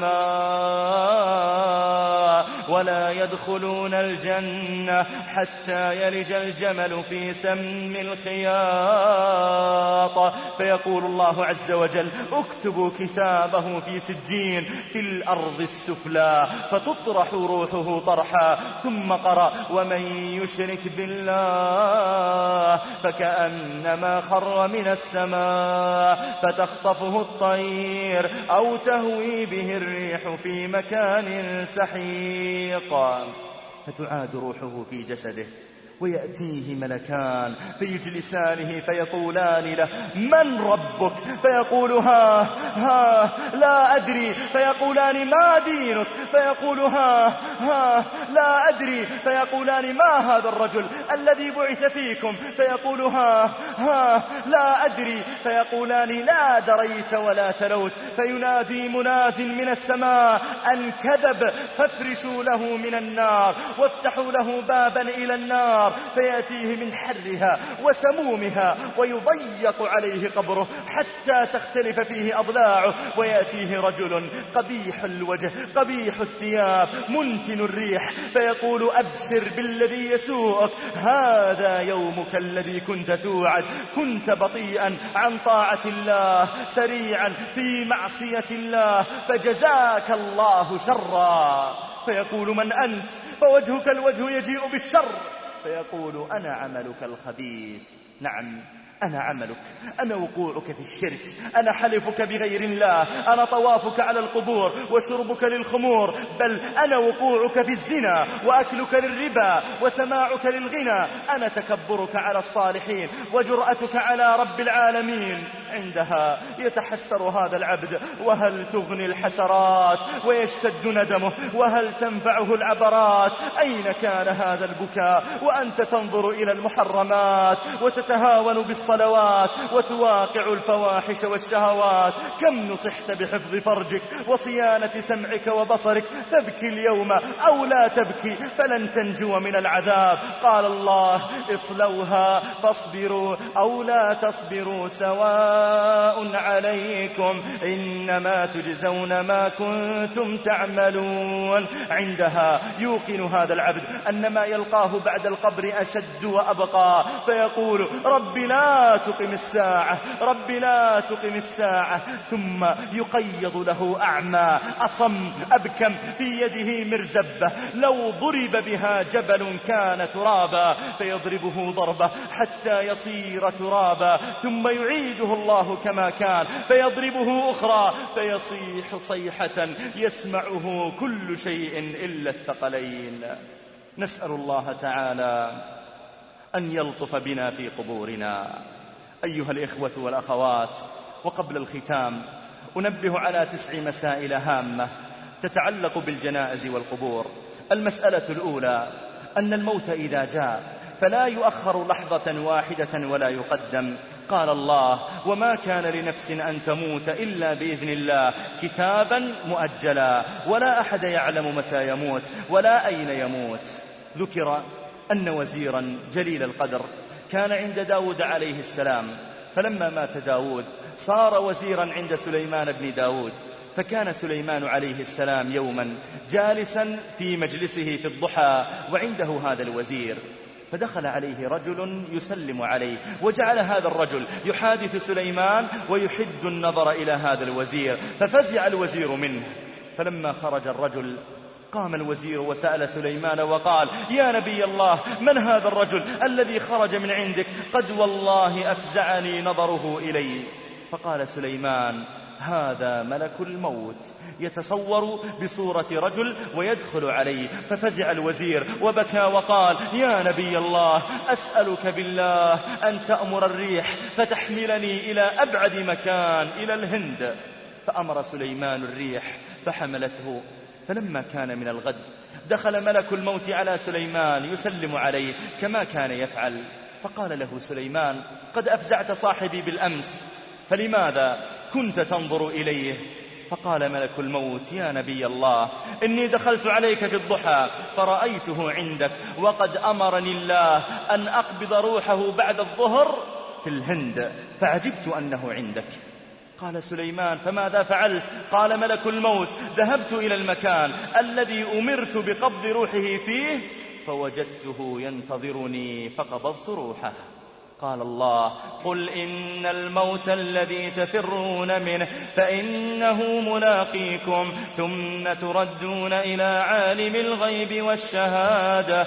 السماء ولا يدخلون الجنة حتى يلج الجمل في سم الخياط. فيقول الله عز وجل: اكتبوا كتابه في سجين في الأرض السفلى، فتطرح روحه طرحا. ثم قرأ: ومن يشرك بالله فكأنما خر من السماء فتخطفه الطير أو تهوي به الريح في مكان سحيق. فتعاد روحه في جسده ويأتيه ملكان فيجلسانه فيقولان له: من ربك؟ فيقول: ها ها لا أدري. فيقولان: ما دينك؟ فيقول: ها ها لا أدري. فيقولان: ما هذا الرجل الذي بعث فيكم؟ فيقول: ها ها لا أدري. فيقولان: لا دريت ولا تلوت. فينادي مناد من السماء أن كذب، فافرشوا له من النار وافتحوا له بابا إلى النار، فيأتيه من حرها وسمومها ويضيق عليه قبره حتى تختلف فيه أضلاعه. ويأتيه رجل قبيح الوجه قبيح الثياب منتن الريح، فيقول: أبشر بالذي يسوءك، هذا يومك الذي كنت توعد. كنت بطيئا عن طاعة الله سريعا في معصية الله، فجزاك الله شرا. فيقول: من أنت؟ فوجهك الوجه يجيء بالشر. فيقول: أنا عملك الخبيث. نعم، أنا عملك، أنا وقوعك في الشرك، أنا حلفك بغير الله، أنا طوافك على القبور وشربك للخمور، بل أنا وقوعك في الزنا وأكلك للربا وسماعك للغنى، أنا تكبرك على الصالحين وجرأتك على رب العالمين. عندها يتحسر هذا العبد، وهل تغني الحسرات ويشتد ندمه، وهل تنفعه العبرات؟ أين كان هذا البكاء وأنت تنظر إلى المحرمات وتتهاون بالصلوات وتواقع الفواحش والشهوات؟ كم نصحت بحفظ فرجك وصيانة سمعك وبصرك، فابكي اليوم أو لا تبكي فلن تنجو من العذاب. قال الله: اصلوها فاصبروا أو لا تصبروا سواء عليكم إنما تجزون ما كنتم تعملون. عندها يوقن هذا العبد أن ما يلقاه بعد القبر أشد وأبقى، فيقول: رب لا تقم الساعة، رب لا تقم الساعة. ثم يقيض له أعمى أصم أبكم في يده مرزبة، لو ضرب بها جبل كان ترابا، فيضربه ضربة حتى يصير ترابا، ثم يعيده الله كما كان فيضربه أخرى فيصيح صيحة يسمعه كل شيء إلا الثقلين. نسأل الله تعالى أن يلطف بنا في قبورنا. أيها الإخوة والأخوات، وقبل الختام أنبه على تسع مسائل هامة تتعلق بالجنائز والقبور. المسألة الأولى أن الموت إذا جاء فلا يؤخر لحظة واحدة ولا يقدم. قال الله: وما كان لنفس أن تموت إلا بإذن الله كتابا مؤجلا، ولا أحد يعلم متى يموت ولا أين يموت. ذكر أن وزيرا جليل القدر كان عند داود عليه السلام، فلما مات داود صار وزيرا عند سليمان بن داود. فكان سليمان عليه السلام يوما جالسا في مجلسه في الضحى وعنده هذا الوزير، فدخل عليه رجل يسلم عليه، وجعل هذا الرجل يحادث سليمان ويحد النظر إلى هذا الوزير، ففزع الوزير منه. فلما خرج الرجل قام الوزير وسأل سليمان وقال: يا نبي الله، من هذا الرجل الذي خرج من عندك؟ قد والله أفزعني نظره إلي. فقال سليمان: هذا ملك الموت يتصور بصورة رجل ويدخل عليه. ففزع الوزير وبكى وقال: يا نبي الله، أسألك بالله أن تأمر الريح فتحملني إلى أبعد مكان، إلى الهند. فأمر سليمان الريح فحملته. فلما كان من الغد دخل ملك الموت على سليمان يسلم عليه كما كان يفعل، فقال له سليمان: قد أفزعت صاحبي بالأمس، فلماذا كنت تنظر إليه؟ فقال ملك الموت: يا نبي الله، إني دخلت عليك في الضحى فرأيته عندك، وقد أمرني الله أن أقبض روحه بعد الظهر في الهند، فعجبت أنه عندك. قال سليمان: فماذا فعلت؟ قال ملك الموت: ذهبت إلى المكان الذي أمرت بقبض روحه فيه فوجدته ينتظرني فقبضت روحه. قال الله: قل إن الموت الذي تفرون منه فإنه ملاقيكم، ثم تردون إلى عالم الغيب والشهادة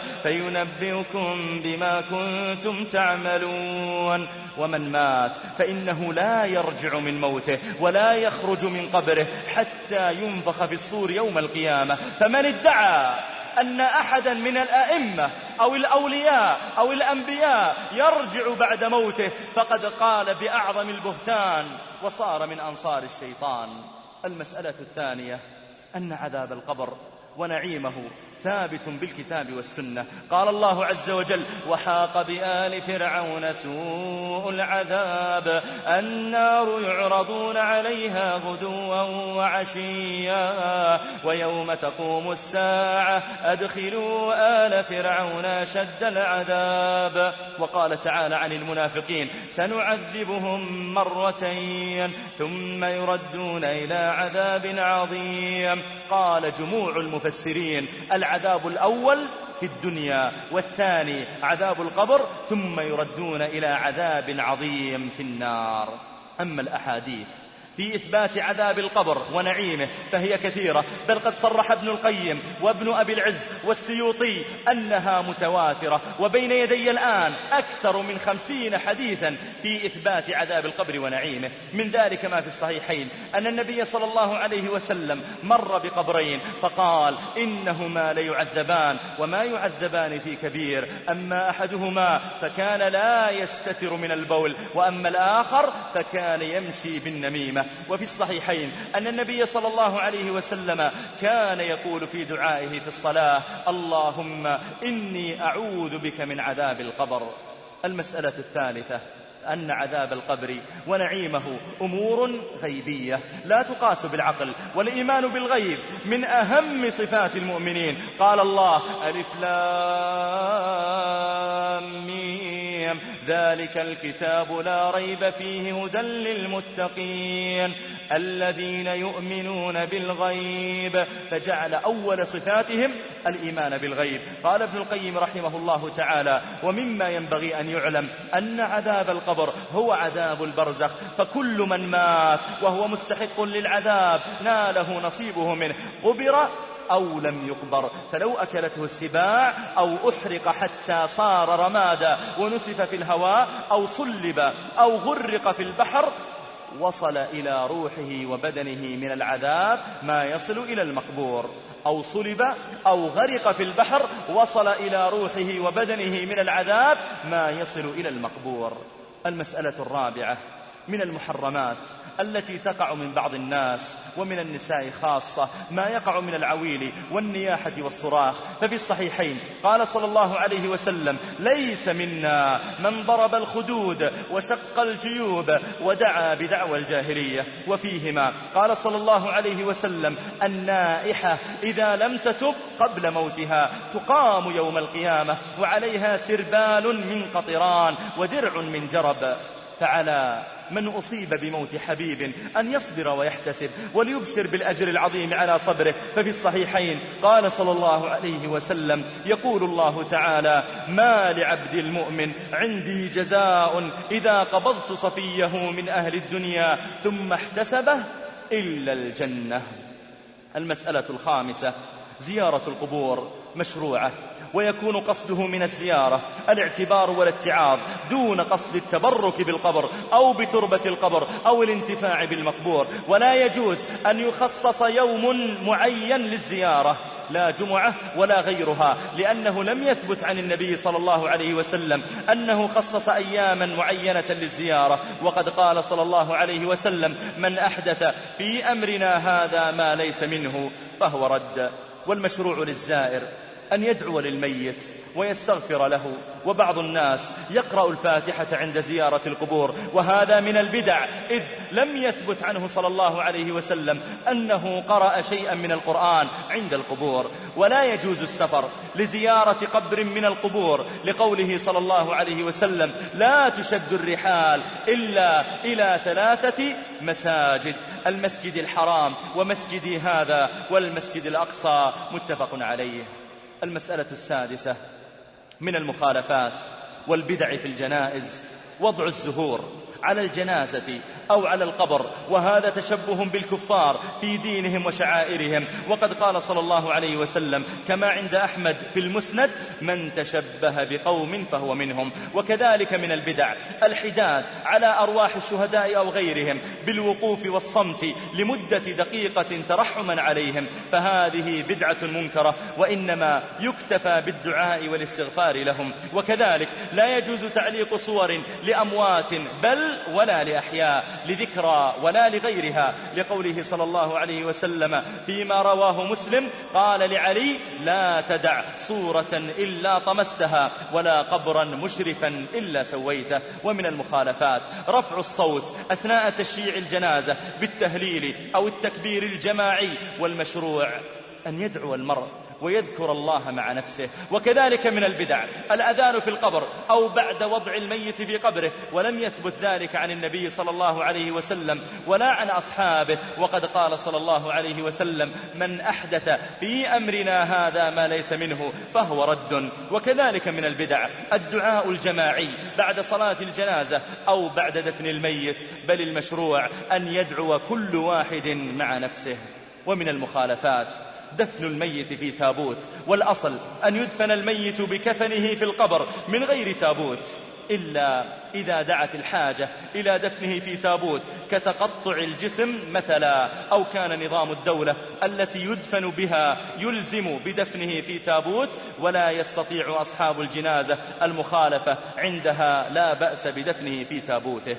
فينبئكم بما كنتم تعملون. ومن مات فإنه لا يرجع من موته ولا يخرج من قبره حتى ينفخ في الصور يوم القيامة. فمن ادعى أن أحدا من الأئمة أو الأولياء أو الأنبياء يرجع بعد موته فقد قال بأعظم البهتان وصار من أنصار الشيطان. المسألة الثانية أن عذاب القبر ونعيمه ثابت بالكتاب والسنة. قال الله عز وجل: وحاق بآل فرعون سوء العذاب النار يعرضون عليها غدوا وعشيا ويوم تقوم الساعة أدخلوا آل فرعون أشد العذاب. وقال تعالى عن المنافقين: سنعذبهم مرتين ثم يردون إلى عذاب عظيم. قال جموع المفسرين: العذاب الأول في الدنيا، والثاني عذاب القبر، ثم يردون إلى عذاب عظيم في النار. أما الأحاديث في إثبات عذاب القبر ونعيمه فهي كثيرة، بل قد صرح ابن القيم وابن أبي العز والسيوطي أنها متواترة، وبين يدي الآن أكثر من خمسين حديثا في إثبات عذاب القبر ونعيمه. من ذلك ما في الصحيحين أن النبي صلى الله عليه وسلم مر بقبرين فقال: إنهما ليعذبان وما يعذبان في كبير، أما أحدهما فكان لا يستتر من البول، وأما الآخر فكان يمشي بالنميمة. وفي الصحيحين أن النبي صلى الله عليه وسلم كان يقول في دعائه في الصلاة: اللهم إني أعوذ بك من عذاب القبر. المسألة الثالثة أن عذاب القبر ونعيمه أمور غيبية لا تقاس بالعقل، والإيمان بالغيب من أهم صفات المؤمنين. قال الله: ألف لام ميم ذلك الكتاب لا ريب فيه هدى للمتقين الذين يؤمنون بالغيب، فجعل أول صفاتهم الإيمان بالغيب. قال ابن القيم رحمه الله تعالى: ومما ينبغي أن يعلم أن عذاب القبر هو عذاب البرزخ، فكل من مات وهو مستحق للعذاب ناله نصيبه منه، قبر أو لم يقبر، فلو أكلته السباع أو أحرق حتى صار رمادا ونسف في الهواء أو صلب أو غرق في البحر وصل إلى روحه وبدنه من العذاب ما يصل إلى المقبور، أو صلب أو غرق في البحر وصل إلى روحه وبدنه من العذاب ما يصل إلى المقبور. المسألة الرابعة من المحرمات التي تقع من بعض الناس ومن النساء خاصة ما يقع من العويل والنياحة والصراخ. ففي الصحيحين قال صلى الله عليه وسلم: ليس منا من ضرب الخدود وشق الجيوب ودعا بدعوى الجاهلية. وفيهما قال صلى الله عليه وسلم: النائحة إذا لم تتب قبل موتها تقام يوم القيامة وعليها سربال من قطران ودرع من جرب. فعلى من أصيب بموت حبيب أن يصبر ويحتسب وليبشر بالأجر العظيم على صبره. ففي الصحيحين قال صلى الله عليه وسلم: يقول الله تعالى: ما لعبد المؤمن عندي جزاء إذا قبضت صفيه من أهل الدنيا ثم احتسبه إلا الجنة. المسألة الخامسة: زيارة القبور مشروعة، ويكون قصده من الزيارة الاعتبار والاتعاظ دون قصد التبرك بالقبر أو بتربة القبر أو الانتفاع بالمقبور. ولا يجوز أن يخصص يوم معين للزيارة، لا جمعة ولا غيرها، لأنه لم يثبت عن النبي صلى الله عليه وسلم أنه خصص أياما معينة للزيارة. وقد قال صلى الله عليه وسلم: من أحدث في أمرنا هذا ما ليس منه فهو رد. والمشروع للزائر أن يدعو للميت ويستغفر له. وبعض الناس يقرأ الفاتحة عند زيارة القبور، وهذا من البدع، إذ لم يثبت عنه صلى الله عليه وسلم أنه قرأ شيئا من القرآن عند القبور. ولا يجوز السفر لزيارة قبر من القبور، لقوله صلى الله عليه وسلم: لا تشد الرحال إلا إلى ثلاثة مساجد: المسجد الحرام ومسجدي هذا والمسجد الأقصى. متفق عليه. المسألة السادسة من المخالفات والبدع في الجنائز: وضع الزهور على الجنازة أو على القبر، وهذا تشبه بالكفار في دينهم وشعائرهم. وقد قال صلى الله عليه وسلم كما عند أحمد في المسند: من تشبه بقوم فهو منهم. وكذلك من البدع الحداد على أرواح الشهداء أو غيرهم بالوقوف والصمت لمدة دقيقة ترحما عليهم، فهذه بدعة منكرة، وإنما يكتفى بالدعاء والاستغفار لهم. وكذلك لا يجوز تعليق صور لأموات بل ولا لأحياء لذكرى ولا لغيرها، لقوله صلى الله عليه وسلم فيما رواه مسلم قال لعلي: لا تدع صورة إلا طمستها ولا قبرا مشرفا إلا سويته. ومن المخالفات رفع الصوت أثناء تشييع الجنازة بالتهليل أو التكبير الجماعي. والمشروع أن يدعو المرء ويذكر الله مع نفسه. وكذلك من البدع الأذان في القبر أو بعد وضع الميت في قبره، ولم يثبت ذلك عن النبي صلى الله عليه وسلم ولا عن أصحابه. وقد قال صلى الله عليه وسلم: من أحدث في أمرنا هذا ما ليس منه فهو رد. وكذلك من البدع الدعاء الجماعي بعد صلاة الجنازة أو بعد دفن الميت، بل المشروع أن يدعو كل واحد مع نفسه. ومن المخالفات دفن الميت في تابوت، والأصل أن يدفن الميت بكفنه في القبر من غير تابوت، إلا إذا دعت الحاجة إلى دفنه في تابوت كتقطع الجسم مثلا، أو كان نظام الدولة التي يدفن بها يلزم بدفنه في تابوت ولا يستطيع أصحاب الجنازة المخالفة، عندها لا بأس بدفنه في تابوته.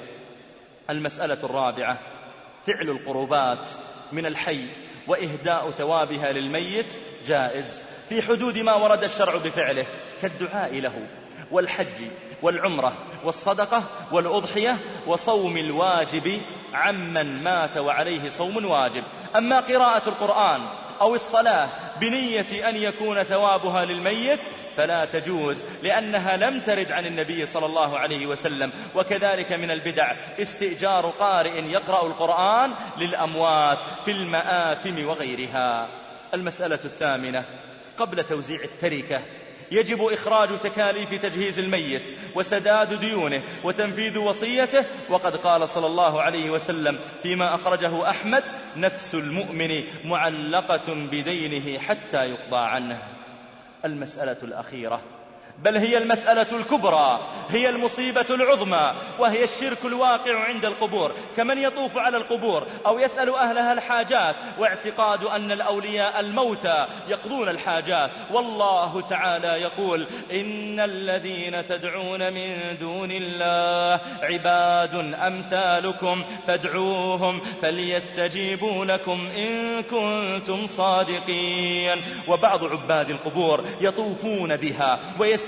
المسألة الرابعة فعل القربات من الحي وإهداء ثوابها للميت جائز في حدود ما ورد الشرع بفعله، كالدعاء له والحج والعمرة والصدقة والأضحية وصوم الواجب عمن مات وعليه صوم واجب. أما قراءة القرآن أو الصلاة بنية أن يكون ثوابها للميت فلا تجوز، لأنها لم ترد عن النبي صلى الله عليه وسلم. وكذلك من البدع استئجار قارئ يقرأ القرآن للأموات في المآتم وغيرها. المسألة الثامنة قبل توزيع التركة يجب إخراج تكاليف تجهيز الميت وسداد ديونه وتنفيذ وصيته. وقد قال صلى الله عليه وسلم فيما أخرجه أحمد: نفس المؤمن معلقة بدينه حتى يقضى عنه. المسألة الأخيرة بل هي المسألة الكبرى، هي المصيبة العظمى، وهي الشرك الواقع عند القبور، كمن يطوف على القبور أو يسأل أهلها الحاجات واعتقاد أن الأولياء الموتى يقضون الحاجات. والله تعالى يقول: إن الذين تدعون من دون الله عباد أمثالكم فادعوهم فليستجيبوا لكم إن كنتم صادقين. وبعض عباد القبور يطوفون بها ويستجيبون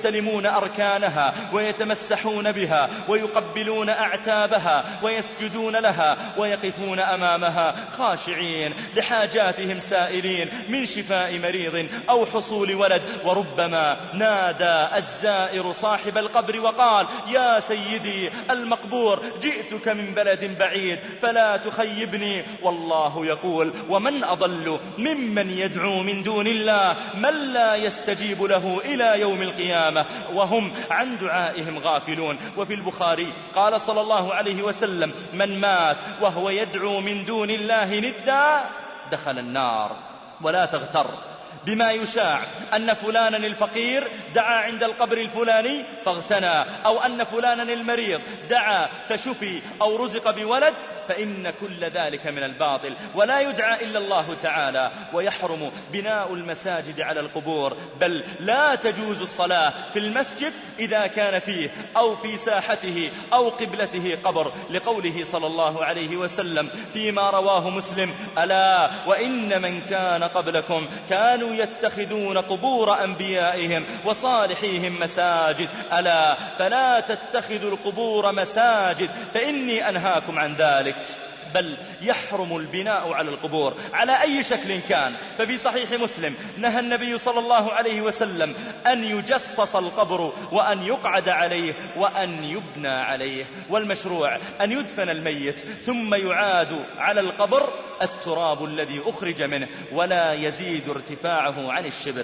ويستلمون أركانها ويتمسحون بها ويقبلون أعتابها ويسجدون لها ويقفون أمامها خاشعين لحاجاتهم سائلين من شفاء مريض أو حصول ولد. وربما نادى الزائر صاحب القبر وقال: يا سيدي المقبور، جئتك من بلد بعيد فلا تخيبني. والله يقول: ومن أضل ممن يدعو من دون الله من لا يستجيب له إلى يوم القيامة وهم عن دعائهم غافلون. وفي البخاري قال صلى الله عليه وسلم: من مات وهو يدعو من دون الله ندا دخل النار. ولا تغتر بما يشاع أن فلانا الفقير دعا عند القبر الفلاني فاغتنى، أو أن فلانا المريض دعا فشفي أو رزق بولد، فإن كل ذلك من الباطل، ولا يدعى إلا الله تعالى. ويحرم بناء المساجد على القبور، بل لا تجوز الصلاة في المسجد إذا كان فيه أو في ساحته أو قبلته قبر، لقوله صلى الله عليه وسلم فيما رواه مسلم: ألا وإن من كان قبلكم كانوا يتخذون قبور أنبيائهم وصالحيهم مساجد، ألا فلا تتخذوا القبور مساجد فإني أنهاكم عن ذلك. بل يحرم البناء على القبور على أي شكل كان. ففي صحيح مسلم نهى النبي صلى الله عليه وسلم أن يجصص القبر وأن يقعد عليه وأن يبنى عليه. والمشروع أن يدفن الميت ثم يعاد على القبر التراب الذي أخرج منه ولا يزيد ارتفاعه عن الشبر.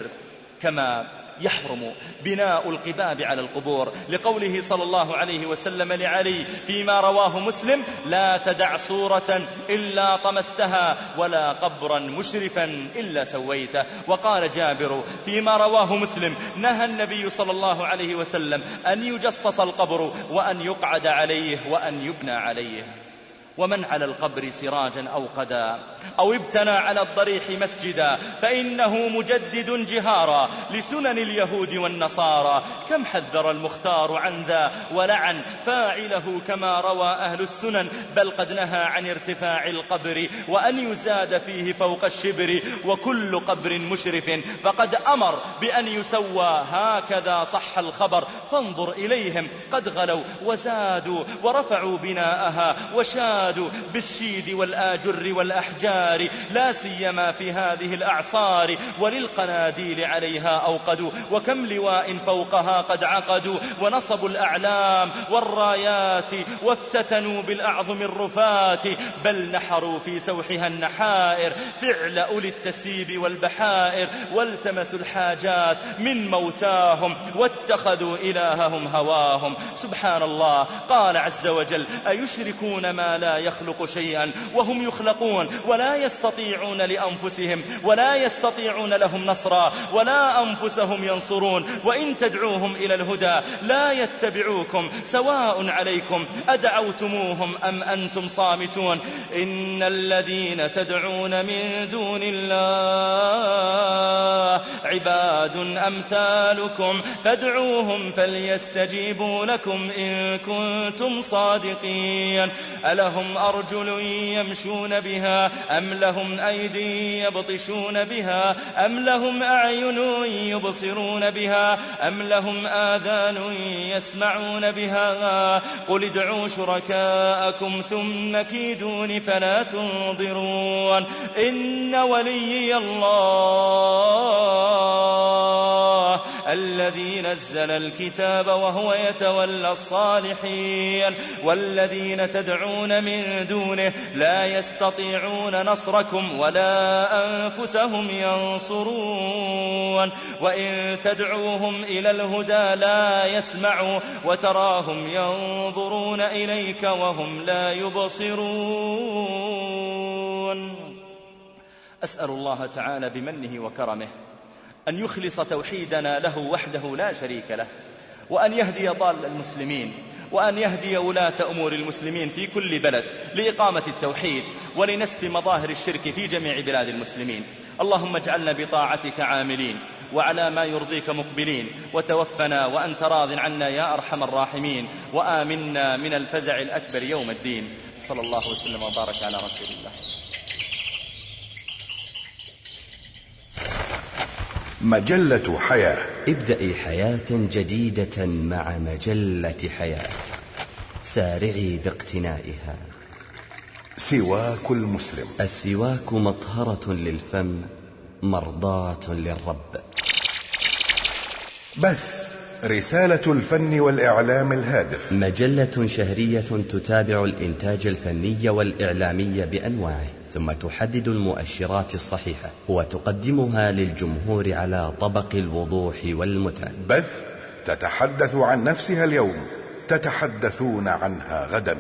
كما يحرم بناء القباب على القبور، لقوله صلى الله عليه وسلم لعلي فيما رواه مسلم: لا تدع صورة إلا طمستها ولا قبرا مشرفا إلا سويته. وقال جابر فيما رواه مسلم: نهى النبي صلى الله عليه وسلم أن يجصص القبر وأن يقعد عليه وأن يبنى عليه. ومن على القبر سراجا أو قدا أو ابتنى على الضريح مسجدا فإنه مجدد جهارا لسنن اليهود والنصارى. كم حذر المختار عن ذا ولعن فاعله كما روى أهل السنن، بل قد نهى عن ارتفاع القبر وأن يزاد فيه فوق الشبر. وكل قبر مشرف فقد أمر بأن يسوى، هكذا صح الخبر. فانظر إليهم قد غلوا وزادوا ورفعوا بناءها وشادوا بالشيد والآجر والأحجار، لا سيما في هذه الأعصار. وللقناديل عليها أوقدوا، وكم لواء فوقها قد عقدوا. ونصبوا الأعلام والرايات وافتتنوا بالأعظم الرفات، بل نحروا في سوحها النحائر فعل أولي التسيب والبحائر. والتمسوا الحاجات من موتاهم واتخذوا إلههم هواهم. سبحان الله، قال عز وجل: أيشركون ما لا يخلق شيئا وهم يخلقون ولا يستطيعون لأنفسهم ولا يستطيعون لهم نصرا ولا أنفسهم ينصرون. وإن تدعوهم إلى الهدى لا يتبعوكم، سواء عليكم أدعوتموهم أم أنتم صامتون. إن الذين تدعون من دون الله عباد أمثالكم فادعوهم فليستجيبوا لكم إن كنتم صادقين. ألهم أرجل يمشون بها أم لهم أيدي يبطشون بها أم لهم أعين يبصرون بها أم لهم آذان يسمعون بها؟ قل ادعوا شركاءكم ثم كيدون فلا تنظرون. إن وليي الله الذي نزل الكتاب وهو يتولى الصالحين. والذين تدعون من دونه لا يستطيعون نصركم ولا أنفسهم ينصرون. وإن تدعوهم إلى الهدى لا يسمعوا وتراهم ينظرون إليك وهم لا يبصرون. أسأل الله تعالى بمنه وكرمه أن يخلص توحيدنا له وحده لا شريك له، وأن يهدي ضال المسلمين، وأن يهدي ولاة أمور المسلمين في كل بلد لإقامة التوحيد ولنسف مظاهر الشرك في جميع بلاد المسلمين. اللهم اجعلنا بطاعتك عاملين وعلى ما يرضيك مقبلين، وتوفنا وأنت راض عنا يا أرحم الراحمين، وآمنا من الفزع الأكبر يوم الدين. صلى الله وسلم وبارك على رسول الله. مجلة حياة ابدأي حياة جديدة مع مجلة حياة، سارعي باقتنائها. سواك المسلم. السواك مطهرة للفم، مرضاة للرب. بث رسالة الفن والإعلام الهادف، مجلة شهرية تتابع الإنتاج الفني والإعلامي بأنواعه، ثم تحدد المؤشرات الصحيحة وتقدمها للجمهور على طبق الوضوح والمتعة. بث تتحدث عن نفسها اليوم، تتحدثون عنها غدا.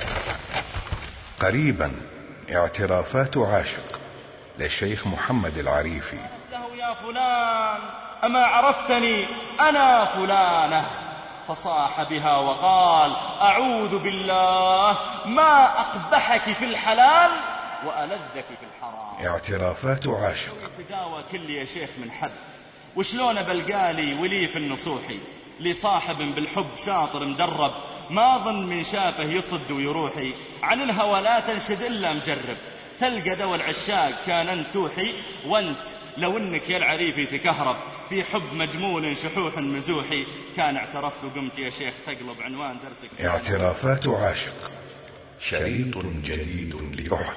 قريبا اعترافات عاشق للشيخ محمد العريفي. يا فلان أما عرفتني أنا فلانة، فصاح بها وقال أعوذ بالله ما أقبحك في الحلال وألذك في الحرام. اعترافات عاشق. تداوى كل يا شيخ من حد، وشلون بلقالي ولي في النصوحي، لي صاحب بالحب شاطر مدرب، ما ظن من شافه يصد ويروحي، عن الهوى لا تنشد إلا مجرب، تلقى دوا العشاق كان انت توحي، وانت لو انك يا العريفي تكهرب، في حب مجمول شحوح مزوحي، كان اعترفت وقمت يا شيخ تقلب عنوان درسك. اعترافات عاشق، شريط جديد لأحد.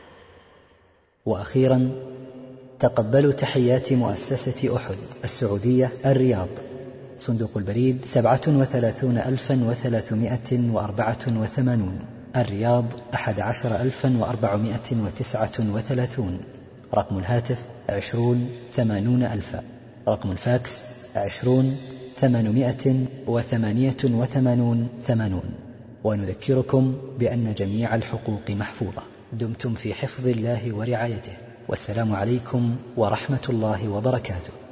وأخيرا تقبلوا تحيات مؤسسة أحد السعودية الرياض، صندوق البريد سبعة وثلاثون ألفا وثلاثمائة وأربعة وثمانون، الرياض أحد عشر ألفا وأربعمائة وتسعة وثلاثون، رقم الهاتف عشرون ثمانون ألفا، رقم الفاكس عشرون ثمانمائة وثمانية وثمانون ثمانون. ونذكركم بأن جميع الحقوق محفوظة. دمتم في حفظ الله ورعايته، والسلام عليكم ورحمة الله وبركاته.